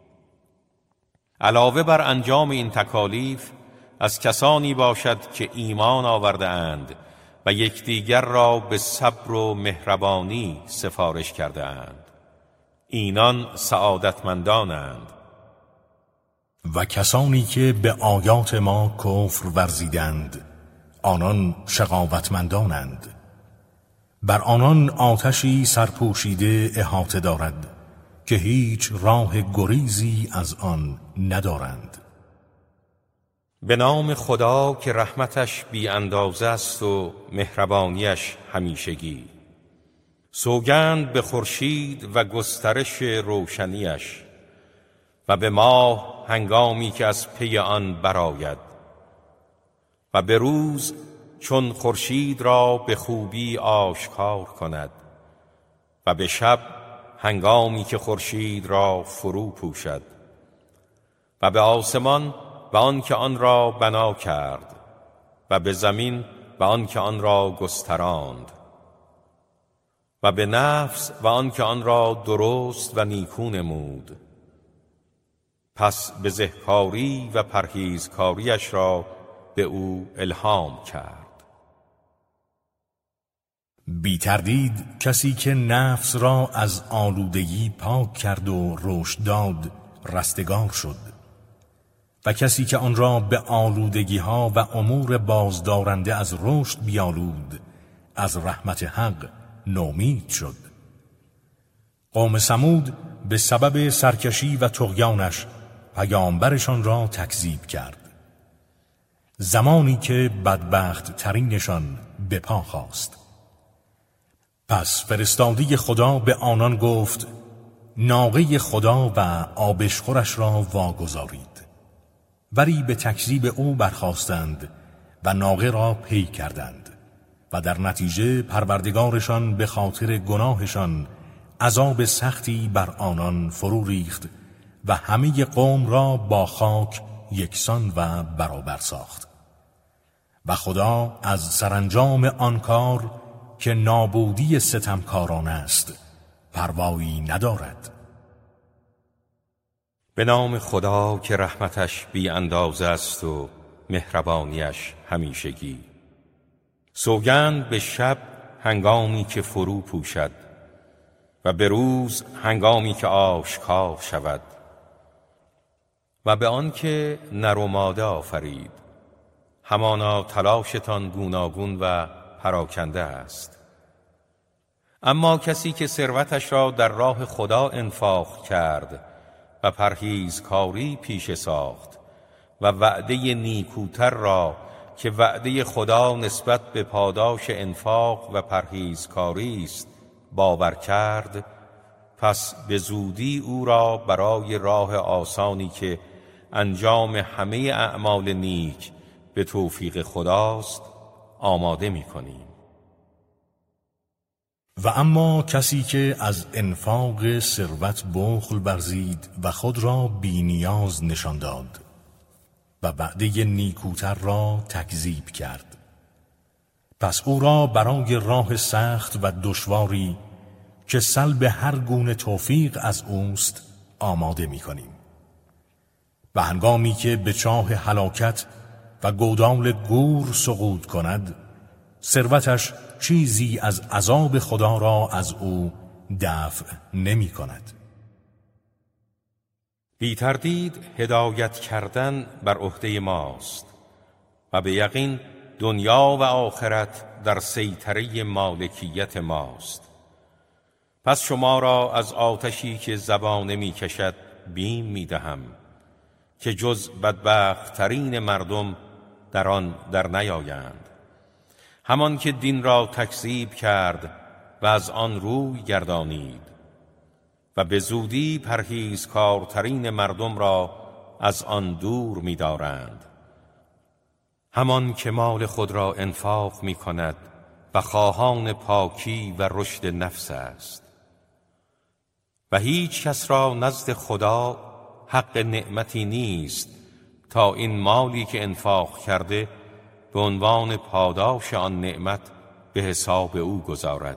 علاوه بر انجام این تکالیف از کسانی باشد که ایمان آورده اند و یکدیگر را به صبر و مهربانی سفارش کرده اند. اینان سعادتمندانند. و کسانی که به آیات ما کفر ورزیدند آنان شقاوتمندانند بر آنان آتشی سرپوشیده احاطه دارد که هیچ راه گریزی از آن ندارند. به نام خدا که رحمتش بی اندازه است و مهربانیش همیشگی. سوگند به خورشید و گسترش روشنیش و به ماه هنگامی که از پی آن برآید و به روز چون خورشید را به خوبی آشکار کند و به شب هنگامی که خورشید را فرو پوشد و به آسمان و آن که آن را بنا کرد و به زمین و آن که آن را گستراند و به نفس و آن که آن را درست و نیکو نمود. پس بزهکاری و پرهیزکاریش را به او الهام کرد. بی تردید کسی که نفس را از آلودگی پاک کرد و رشد داد رستگار شد و کسی که آن را به آلودگی ها و امور بازدارنده از رشد بیالود از رحمت حق نومید شد. قوم ثمود به سبب سرکشی و طغیانش پیامبرشان را تکذیب کرد. زمانی که بدبخت ترینشان به پا خاست، پس فرستاده خدا به آنان گفت ناقه خدا و آبشخورش را واگذارید. ولی به تکذیب او برخاستند و ناقه را پی کردند و در نتیجه پروردگارشان به خاطر گناهشان عذاب سختی بر آنان فرو ریخت و همه قوم را با خاک یکسان و برابر ساخت. و خدا از سرانجام آن کار که نابودی ستمکاران است پروایی ندارد. به نام خدا که رحمتش بی اندازه است و مهربانیش همیشگی. سوگند به شب هنگامی که فرو پوشد و به روز هنگامی که آشکار شود و به آن که نر و ماده آفرید، همانا تلاشتان گوناگون و پراکنده است. اما کسی که ثروتش را در راه خدا انفاق کرد و پرهیزکاری پیشه ساخت و وعده نیکوتر را که وعده خدا نسبت به پاداش انفاق و پرهیزکاری است باور کرد، پس به زودی او را برای راه آسانی که انجام همه اعمال نیک به توفیق خداست آماده می‌کنیم. و اما کسی که از انفاق ثروت بخل ورزید و خود را بی نیاز نشان داد و وعده نیکوتر را تکذیب کرد، پس او را برای راه سخت و دشواری که سلب هر گونه توفیق از اوست آماده می‌کنیم. و هنگامی که به چاه هلاکت و گودال گور سقوط کند، ثروتش چیزی از عذاب خدا را از او دفع نمی کند. بی تردید هدایت کردن بر عهده ماست و به یقین دنیا و آخرت در سیطره مالکیت ماست. پس شما را از آتشی که زبانه می کشد بیم می دهم که جز بدبخت ترین مردم در آن در نیایند. همان که دین را تکذیب کرد و از آن روی گردانید و به زودی پرهیزکارترین مردم را از آن دور می دارند. همان که مال خود را انفاق می کند و خواهان پاکی و رشد نفس است. و هیچ کس را نزد خدا حق نعمتی نیست تا این مالی که انفاق کرده به عنوان پاداش آن نعمت به حساب او گذارد،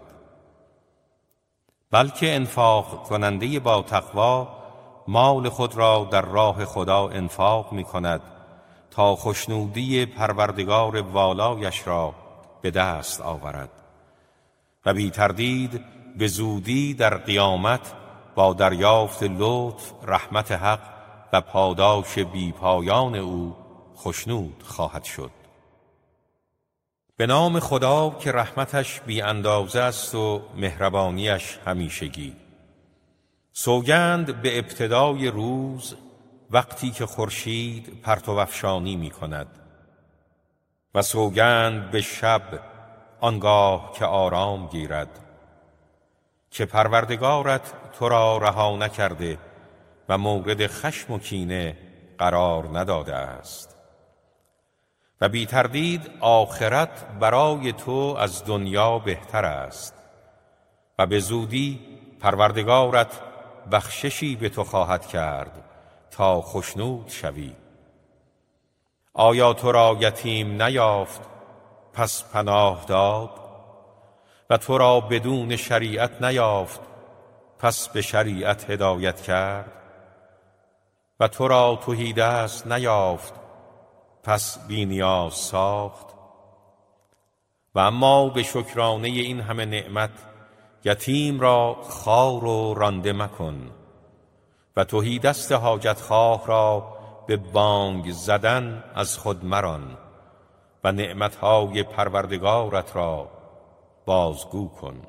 بلکه انفاق کننده با تقوا مال خود را در راه خدا انفاق می کند تا خوشنودی پروردگار والایش را به دست آورد و بی تردید به زودی در قیامت با دریافت لطف، رحمت حق و پاداش بی پایان او خوشنود خواهد شد. به نام خدا که رحمتش بی اندازه است و مهربانیش همیشگی. سوگند به ابتدای روز وقتی که خورشید پرتو افشانی می کند و سوگند به شب آنگاه که آرام گیرد که پروردگارت تو را رها نکرده و مورد خشم و کینه قرار نداده است و بی تردید آخرت برای تو از دنیا بهتر است و به زودی پروردگارت بخششی به تو خواهد کرد تا خوشنود شوی. آیا تو را یتیم نیافت پس پناه داد و تو را بدون شریعت نیافت پس به شریعت هدایت کرد و تو را تهیدست نیافت پس بی نیاز ساخت؟ و اما به شکرانه این همه نعمت یتیم را خوار و رانده مکن و تهیدست حاجتخواه را به بانگ زدن از خود مران و نعمتهای پروردگارت را بازگو کن.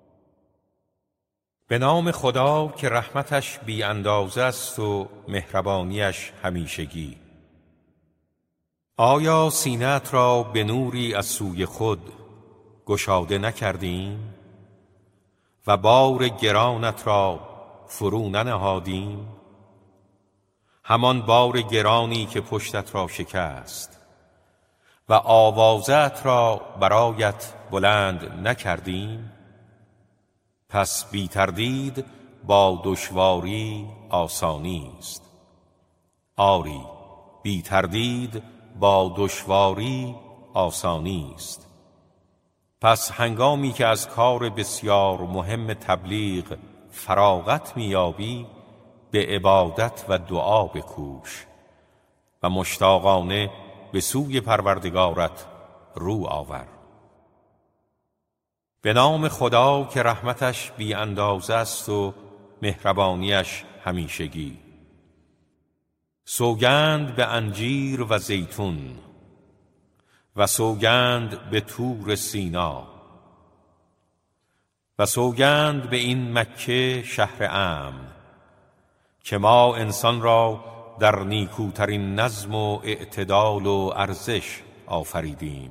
به نام خدا که رحمتش بی اندازه است و مهربانیش همیشگی. آیا سینه‌ات را به نوری از سوی خود گشاده نکردیم و بار گرانت را فرو ننهادیم؟ همان بار گرانی که پشتت را شکست و آوازت را برایت بلند نکردیم؟ پس بی تردید با دشواری آسانی است. آری بی تردید با دشواری آسانی است. پس هنگامی که از کار بسیار مهم تبلیغ فراغت میابی به عبادت و دعا بکوش و مشتاقانه به سوی پروردگارت رو آور. به نام خدا که رحمتش بی اندازه است و مهربانیش همیشگی. سوگند به انجیر و زیتون و سوگند به طور سینا و سوگند به این مکه شهر امن که ما انسان را در نیکوترین نظم و اعتدال و ارزش آفریدیم.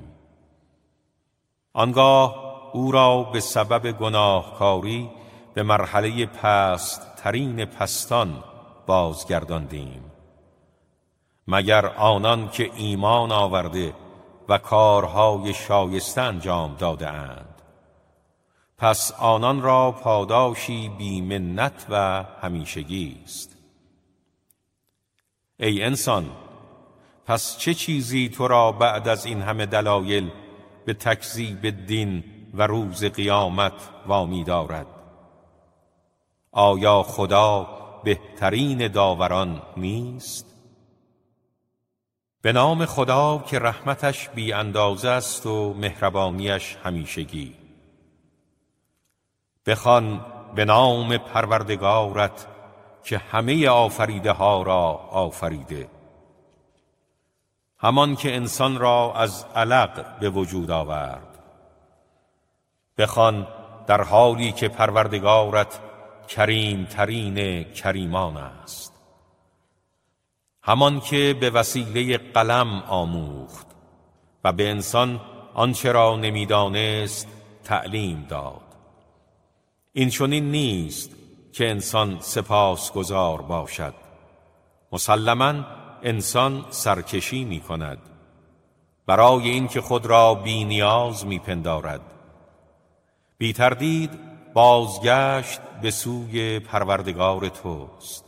آنگاه او را به سبب گناهکاری به مرحله پست ترین پستان بازگرداندیم، مگر آنان که ایمان آورده و کارهای شایسته انجام داده اند. پس آنان را پاداشی بی منت و همیشگی است. ای انسان، پس چه چیزی تو را بعد از این همه دلایل به تکذیب دین و روز قیامت وامی دارد؟ آیا خدا بهترین داوران نیست؟ به نام خدا که رحمتش بی اندازه است و مهربانیش همیشگی. بخوان به نام پروردگارت که همه آفریده ها را آفریده، همان که انسان را از علق به وجود آورد. بخوان در حالی که پروردگارت کریم ترین کریمان است، همان که به وسیله قلم آموخت و به انسان آنچه را نمیدانست تعلیم داد. این چنین نیست که انسان سپاسگزار باشد. مسلماً انسان سرکشی می کند برای اینکه خود را بی نیاز می پندارد. بی تردید بازگشت به سوی پروردگار توست.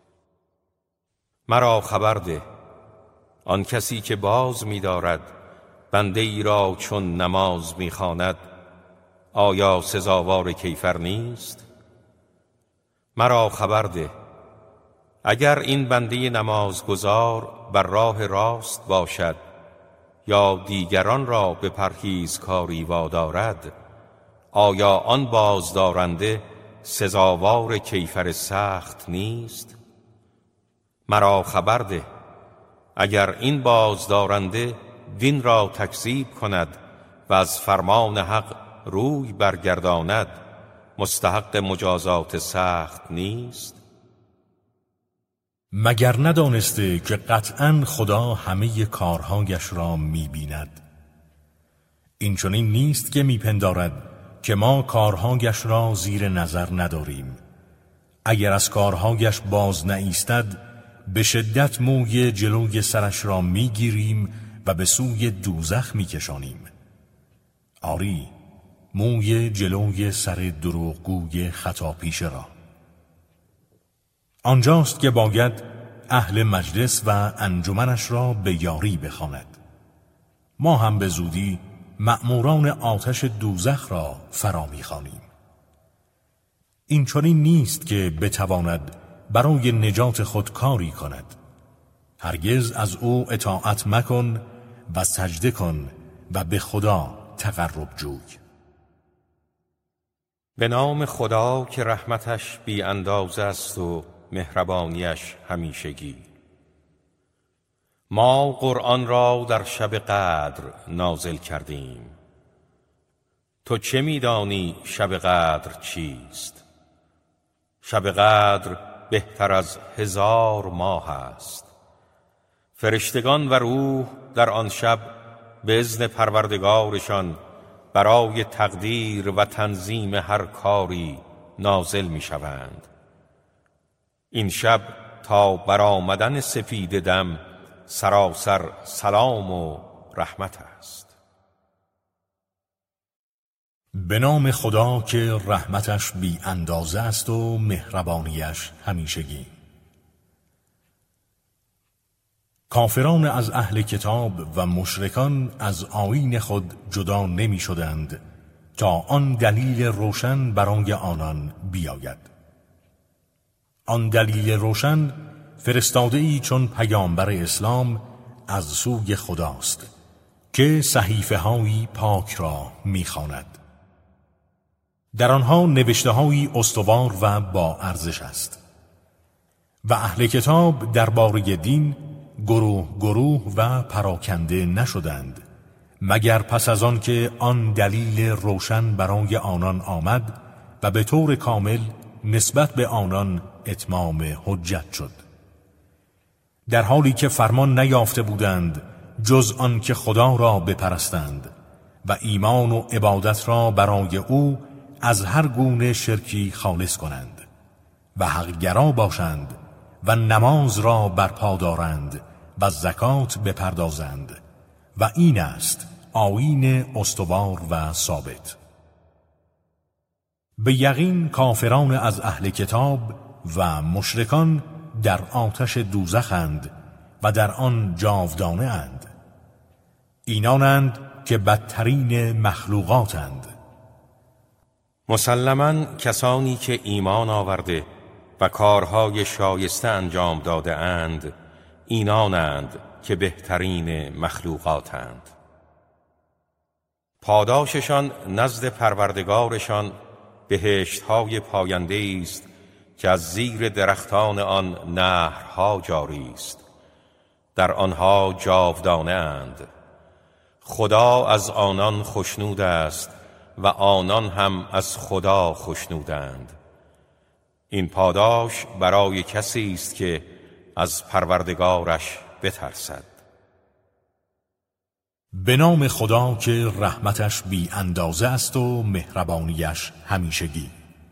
مرا خبر ده، آن کسی که باز می دارد بنده ای را چون نماز می خواند، آیا سزاوار کیفر نیست؟ مرا خبر ده، اگر این بنده نمازگزار بر راه راست باشد یا دیگران را به پرهیزکاری وادارد، آیا آن بازدارنده سزاوار کیفر سخت نیست؟ مرا خبر ده، اگر این بازدارنده دین را تکذیب کند و از فرمان حق روی برگرداند مستحق مجازات سخت نیست؟ مگر ندانسته که قطعاً خدا همه کارهایش را می‌بیند؟ این چنین نیست که می‌پندارد که ما کارهایش را زیر نظر نداریم. اگر از کارهایش باز نایستد به شدت موی جلوی سرش را می‌گیریم و به سوی دوزخ می‌کشانیم. آری، موی جلوی سر دروغگوی خطاپیشه را. آنجاست که باید اهل مجلس و انجمنش را به یاری بخواند. ما هم به زودی مأموران آتش دوزخ را فرا می‌خوانیم. این چنین نیست که بتواند برای نجات خود کاری کند. هرگز از او اطاعت مکن و سجده کن و به خدا تقرب جوی. به نام خدا که رحمتش بی اندازه است و مهربانیش همیشگی. ما قرآن را در شب قدر نازل کردیم. تو چه می‌دانی شب قدر چیست؟ شب قدر بهتر از 1000 ماه است. فرشتگان و روح در آن شب به اذن پروردگارشان برای تقدیر و تنظیم هر کاری نازل می‌شوند. این شب تا برآمدن سپید دم سراسر سلام و رحمت است. به نام خدا که رحمتش بی اندازه است و مهربانیش همیشگی. کافران از اهل کتاب و مشرکان از آیین خود جدا نمی شدند تا آن دلیل روشن برای آنان بیاید. آن دلیل روشن فرستاده‌ای چون پیامبر اسلام از سوی خداست که صحیفه‌های پاک را می‌خواند. در آنها نوشته‌های استوار و با ارزش است و اهل کتاب درباره دین گروه گروه و پراکنده نشدند مگر پس از آن که آن دلیل روشن برای آنان آمد و به طور کامل نسبت به آنان اتمام حجت شد. در حالی که فرمان نیافته بودند جز آن که خدا را بپرستند و ایمان و عبادت را برای او از هر گونه شرکی خالص کنند و حق‌گرا باشند و نماز را برپا دارند و زکات بپردازند و این است آیین استوار و ثابت. به یقین کافران از اهل کتاب و مشرکان در آتش دوزخند و در آن جاودانه اند. اینانند که بدترین مخلوقاتند. مسلماً کسانی که ایمان آورده و کارهای شایسته انجام داده اند اینانند که بهترین مخلوقاتند. پاداششان نزد پروردگارشان بهشت‌های پاینده است که از زیر درختان آن نهرها جاری است. در آنها جاودانه اند. خدا از آنان خوشنود است و آنان هم از خدا خوشنودند. این پاداش برای کسی است که از پروردگارش بترسد. به نام خدا که رحمتش بی اندازه است و مهربانیش همیشگی.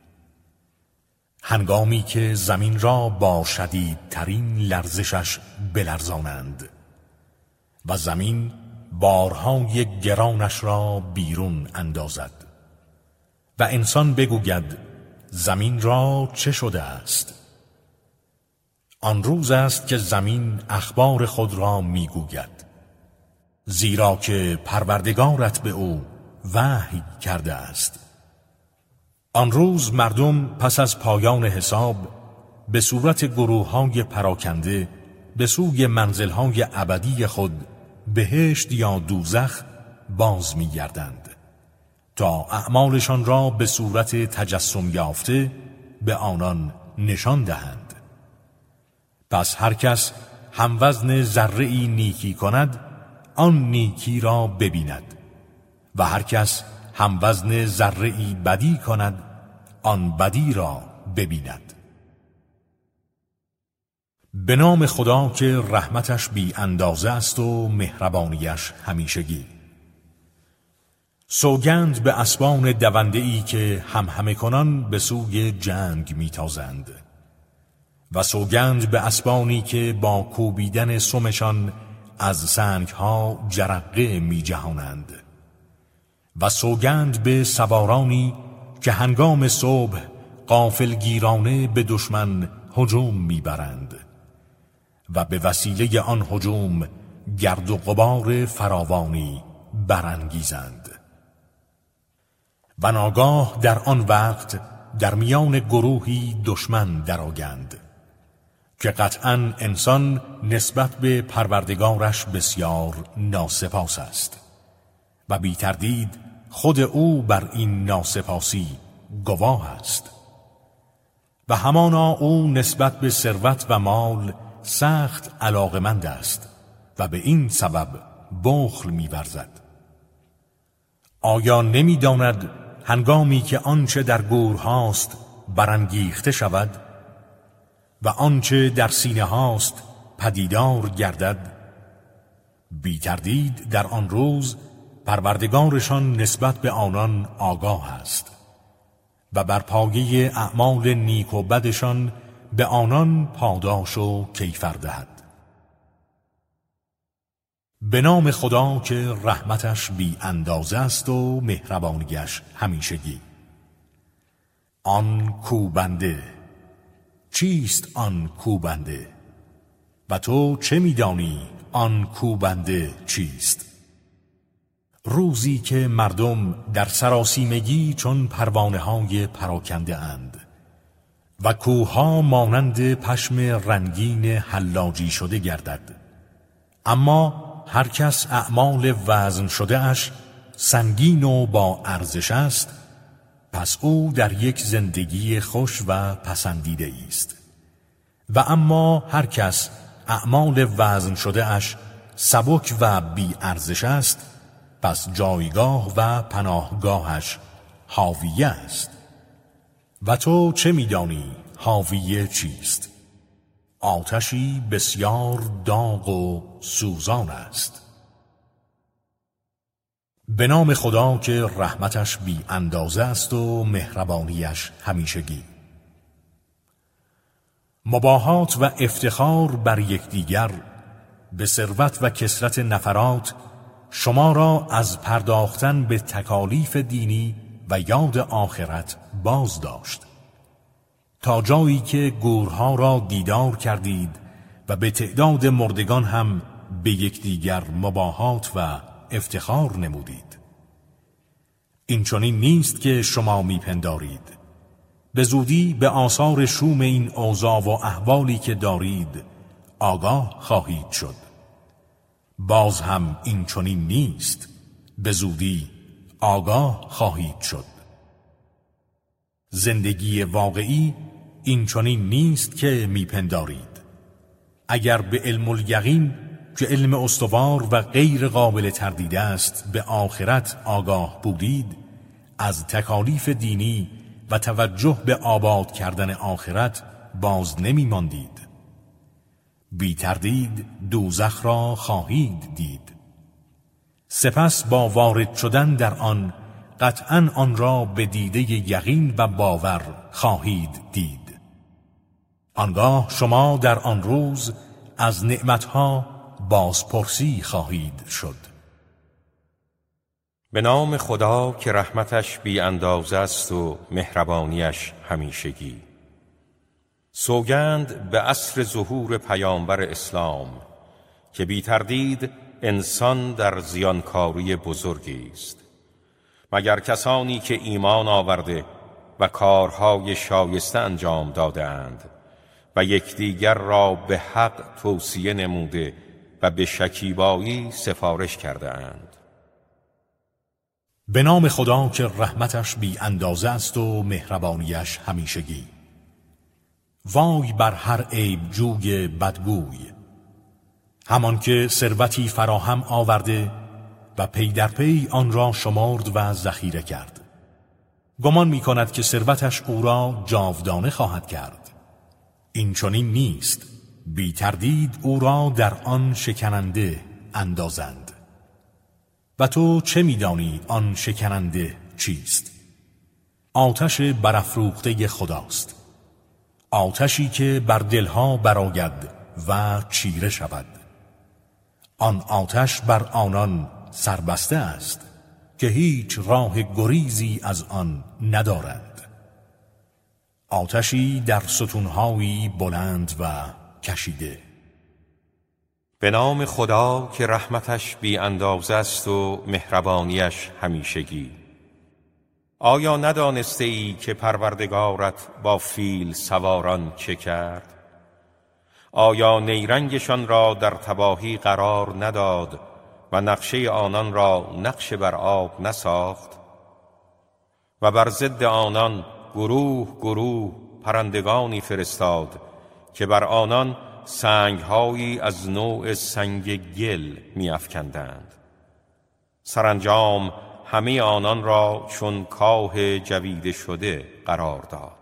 هنگامی که زمین را با شدیدترین لرزشش بلرزانند و زمین بارهای گرانش را بیرون اندازد و انسان بگوید زمین را چه شده است؟ آن روز است که زمین اخبار خود را میگوید، زیرا که پروردگارت به او وحی کرده است. آن روز مردم پس از پایان حساب به صورت گروه‌های پراکنده به سوی منزل‌های ابدی خود بهشت یا دوزخ باز می‌گردند تا اعمالشان را به صورت تجسم یافته به آنان نشان دهند. پس هر کس هموزن ذره‌ای نیکی کند آن نیکی را ببیند و هر کس هم وزن ذره‌ای بدی کند آن بدی را ببیند. به نام خدا که رحمتش بی اندازه است و مهربانیش همیشگی. سوگند به اسبان دونده‌ای که همهمه کنان به سوی جنگ میتازند و سوگند به اسبانی که با کوبیدن سمشان از سنگها جرقه میجهانند و سوگند به سوارانی که هنگام صبح غافلگیرانه به دشمن هجوم میبرند و به وسیله آن هجوم گرد و غبار فراوانی برانگیزند. و ناگاه در آن وقت در میان گروهی دشمن درآیند که قطعاً انسان نسبت به پروردگارش بسیار ناسپاس است و بی تردید خود او بر این ناسپاسی گواه است و همانا او نسبت به ثروت و مال سخت علاقمند است و به این سبب بخل می‌ورزد. آیا نمی‌داند هنگامی که آنچه در گورهاست برانگیخته شود و آنچه در سینه هاست پدیدار گردد، بی تردید در آن روز پروردگارشان نسبت به آنان آگاه است و بر پایه اعمال نیک و بدشان به آنان پاداش و کیفر دهد. به نام خدا که رحمتش بی اندازه است و مهربانیش همیشگی. آن کوبنده. چیست آن کوبنده؟ و تو چه می‌دانی آن کوبنده چیست؟ روزی که مردم در سراسیمگی چون پروانه‌های پراکنده اند و کوه‌ها مانند پشم رنگین حلاجی شده گردد، اما هر کس اعمال وزن شده اش سنگین و با ارزش است، پس او در یک زندگی خوش و پسندیده است. و اما هر کس اعمال وزن شده اش سبک و بی ارزش است، پس جایگاه و پناهگاهش حاویه است. و تو چه می‌دانی حاویه چیست؟ آتشی بسیار داغ و سوزان است. به نام خدا که رحمتش بی اندازه است و مهربانیش همیشگی. مباهات و افتخار بر یکدیگر به ثروت و کثرت نفرات شما را از پرداختن به تکالیف دینی و یاد آخرت باز داشت، تا جایی که گورها را دیدار کردید و به تعداد مردگان هم به یکدیگر مباهات و افتخار نمودید. این چنین نیست که شما میپندارید. به زودی به آثار شوم این اوضاع و احوالی که دارید آگاه خواهید شد. باز هم این چنین نیست. به زودی آگاه خواهید شد. زندگی واقعی این چنین نیست که میپندارید. اگر به علم الیقین که علم استوار و غیر قابل تردید است به آخرت آگاه بودید، از تکالیف دینی و توجه به آباد کردن آخرت باز نمی ماندید. بی تردید دوزخ را خواهید دید. سپس با وارد شدن در آن قطعاً آن را به دیده یقین و باور خواهید دید. آنگاه شما در آن روز از نعمتها بازپرسی خواهید شد. به نام خدا که رحمتش بی اندازه است و مهربانیش همیشگی. سوگند به عصر ظهور پیامبر اسلام که بی تردید انسان در زیانکاری بزرگی است، مگر کسانی که ایمان آورده و کارهای شایسته انجام داده اند و یکدیگر را به حق توصیه نموده و به شکیبایی سفارش کرده اند. به نام خدا که رحمتش بی اندازه است و مهربانیش همیشگی. وای بر هر عیب جوی بدگوی، همان که ثروتی فراهم آورده و پی در پی آن را شمرد و ذخیره کرد. گمان می کند که ثروتش او را جاودانه خواهد کرد. این چنین نیست، بی تردید او را در آن شکننده اندازند. و تو چه می دانی آن شکننده چیست؟ آتش برافروخته خداست، آتشی که بر دلها برآید و چیره شود. آن آتش بر آنان سربسته است که هیچ راه گریزی از آن ندارند. آتشی در ستونهایی بلند و کشیده. به نام خدا که رحمتش بی اندازه است و مهربانیش همیشگی. آیا ندانسته ای که پروردگارت با فیل سواران چه کرد؟ آیا نیرنگشان را در تباهی قرار نداد و نقشه آنان را نقش بر آب نساخت؟ و بر ضد آنان گروه گروه پرندگانی فرستاد که بر آنان سنگهایی از نوع سنگ گل می‌افکندند. سرانجام همه آنان را چون کاه جویده شده قرار داد.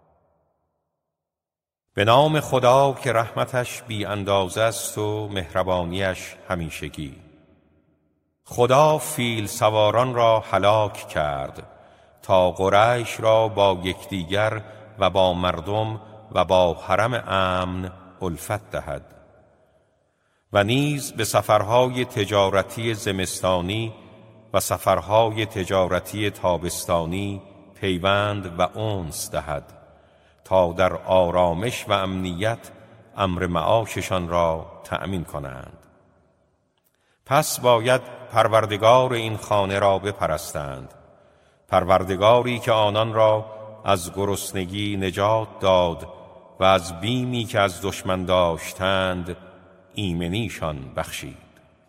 به نام خدا که رحمتش بی اندازه است و مهربانیش همیشگی. خدا فیل سواران را هلاک کرد تا قریش را با یکدیگر و با مردم و با حرم امن الفت دهد و نیز به سفرهای تجارتی زمستانی و سفرهای تجارتی تابستانی پیوند و انس دهد تا در آرامش و امنیت امر معاششان را تأمین کنند. پس باید پروردگار این خانه را بپرستند، پروردگاری که آنان را از گرسنگی نجات داد و از بیمی که از دشمن داشتند ایمنیشان بخشید.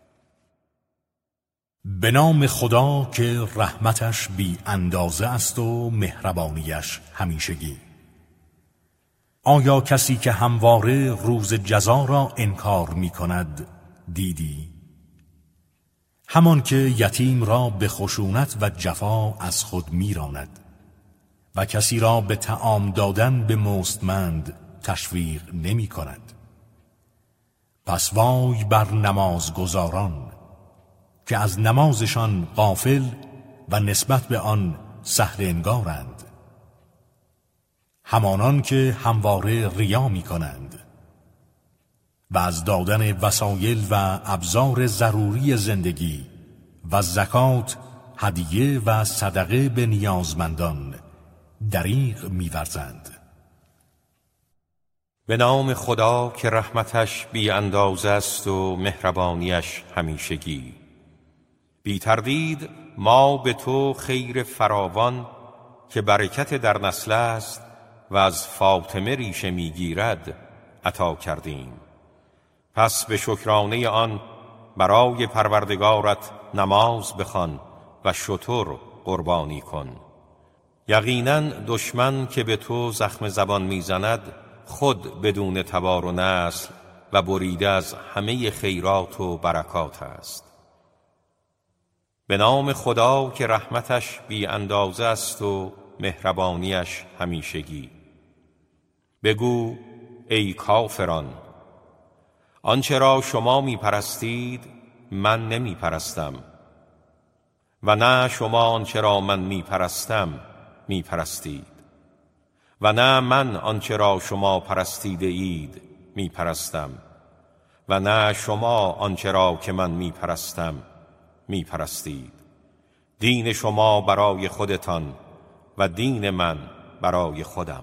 به نام خدا که رحمتش بی اندازه است و مهربانیش همیشگی. آیا کسی که همواره روز جزا را انکار می کند دیدی؟ همان که یتیم را به خشونت و جفا از خود می راند و کسی را به طعام دادن به مستمند تشویق نمی کند. پس وای بر نمازگزاران که از نمازشان غافل و نسبت به آن سهل انگارند، همانان که همواره ریا می کنند و از دادن وسایل و ابزار ضروری زندگی و زکات، هدیه و صدقه به نیازمندان دریغ می‌ورزند. به نام خدا که رحمتش بی اندازه است و مهربانیش همیشگی. بی تردید ما به تو خیر فراوان که برکت در نسل است و از فاطمه ریشه میگیرد عطا کردیم. پس به شکرانه آن برای پروردگارت نماز بخوان و شتر قربانی کن. یقینا دشمن که به تو زخم زبان میزند خود بدون تبار و نسل و بریده از همه خیرات و برکات است. به نام خدا که رحمتش بی اندازه است و مهربانیش همیشگی. بگو ای کافران، آنچه را شما می پرستید من نمی پرستم و نه شما آنچه را من می پرستم می پرستید و نه من آنچه را شما پرستیده اید می پرستم و نه شما آنچه را که من می پرستم می پرستید. دین شما برای خودتان و دین من برای خودم.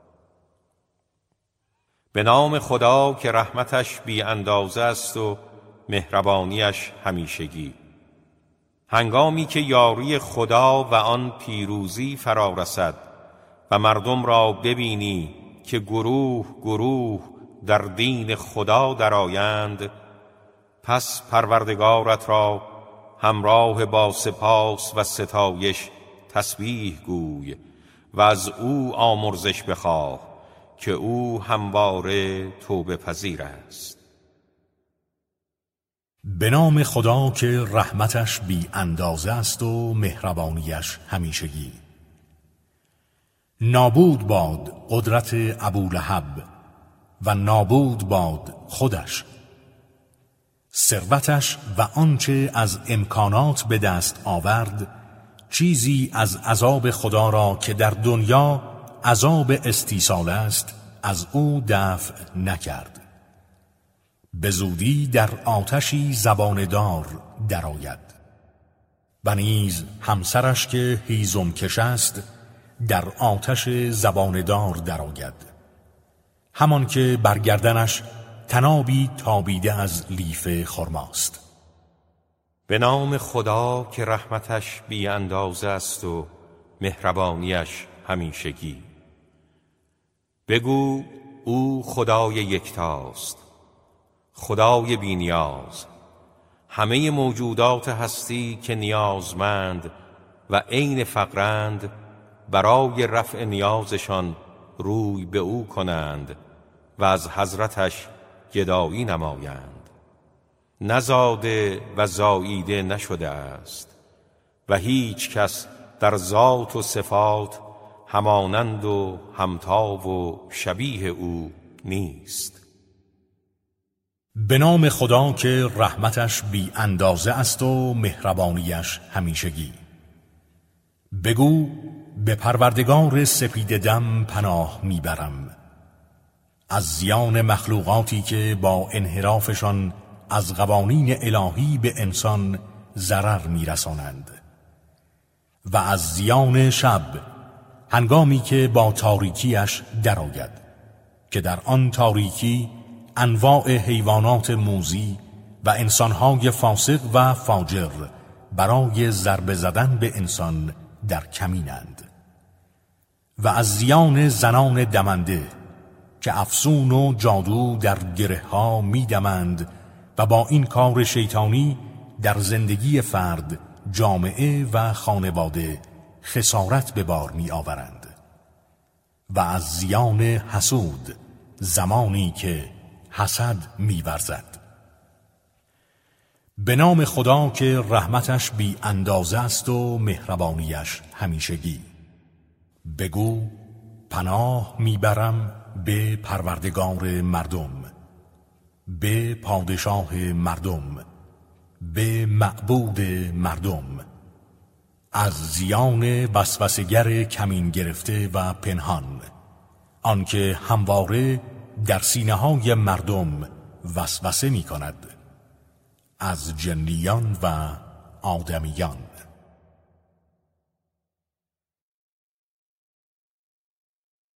به نام خدا که رحمتش بی اندازه است و مهربانیش همیشگی. هنگامی که یاری خدا و آن پیروزی فرا رسد و مردم را ببینی که گروه گروه در دین خدا درآیند، پس پروردگارت را همراه با سپاس و ستایش تسبیح گوی و از او آمرزش بخواه که او همواره توبه پذیر است. به نام خدا که رحمتش بی اندازه است و مهربانیش همیشگی. نابود باد قدرت ابولهب و نابود باد خودش. ثروتش و آنچه از امکانات به دست آورد چیزی از عذاب خدا را که در دنیا عذاب استیصال است از او دفع نکرد. به زودی در آتشی زباندار درآید و نیز همسرش که هیزم کش است در آتش زباندار درآید، همان که بر گردنش تنابی تابیده از لیف خرماست. به نام خدا که رحمتش بی اندازه است و مهربانیش همیشگی. بگو او خدای یکتاست، خدای بی نیاز. همه موجودات هستی که نیازمند و عین فقرند برای رفع نیازشان روی به او کنند و از حضرتش گدایی نمایند. نزاده و زاییده نشده است و هیچ کس در ذات و صفات همانند و همتا و شبیه او نیست. به نام خدا که رحمتش بی اندازه است و مهربانیش همیشگی. بگو به پروردگار سپید دم پناه میبرم از زیان مخلوقاتی که با انحرافشان از قوانین الهی به انسان ضرر میرسانند و از زیان شب هنگامی که با تاریکیش درآید که در آن تاریکی انواع حیوانات موذی و انسانهای فاسق و فاجر برای ضربه زدن به انسان در کمینند و از زیان زنان دمنده که افسون و جادو در گره ها می دمند و با این کار شیطانی در زندگی فرد، جامعه و خانواده خسارت به بار می آورند و از زیان حسود زمانی که حسد می ورزد. به نام خدا که رحمتش بی اندازه است و مهربانیش همیشگی. بگو پناه میبرم به پروردگار مردم، به پادشاه مردم، به معبود مردم، از زیان وسوسه‌گر کمین گرفته و پنهان، آنکه همواره در سینه‌های مردم وسوسه می‌کند، از جنیان و آدمیان.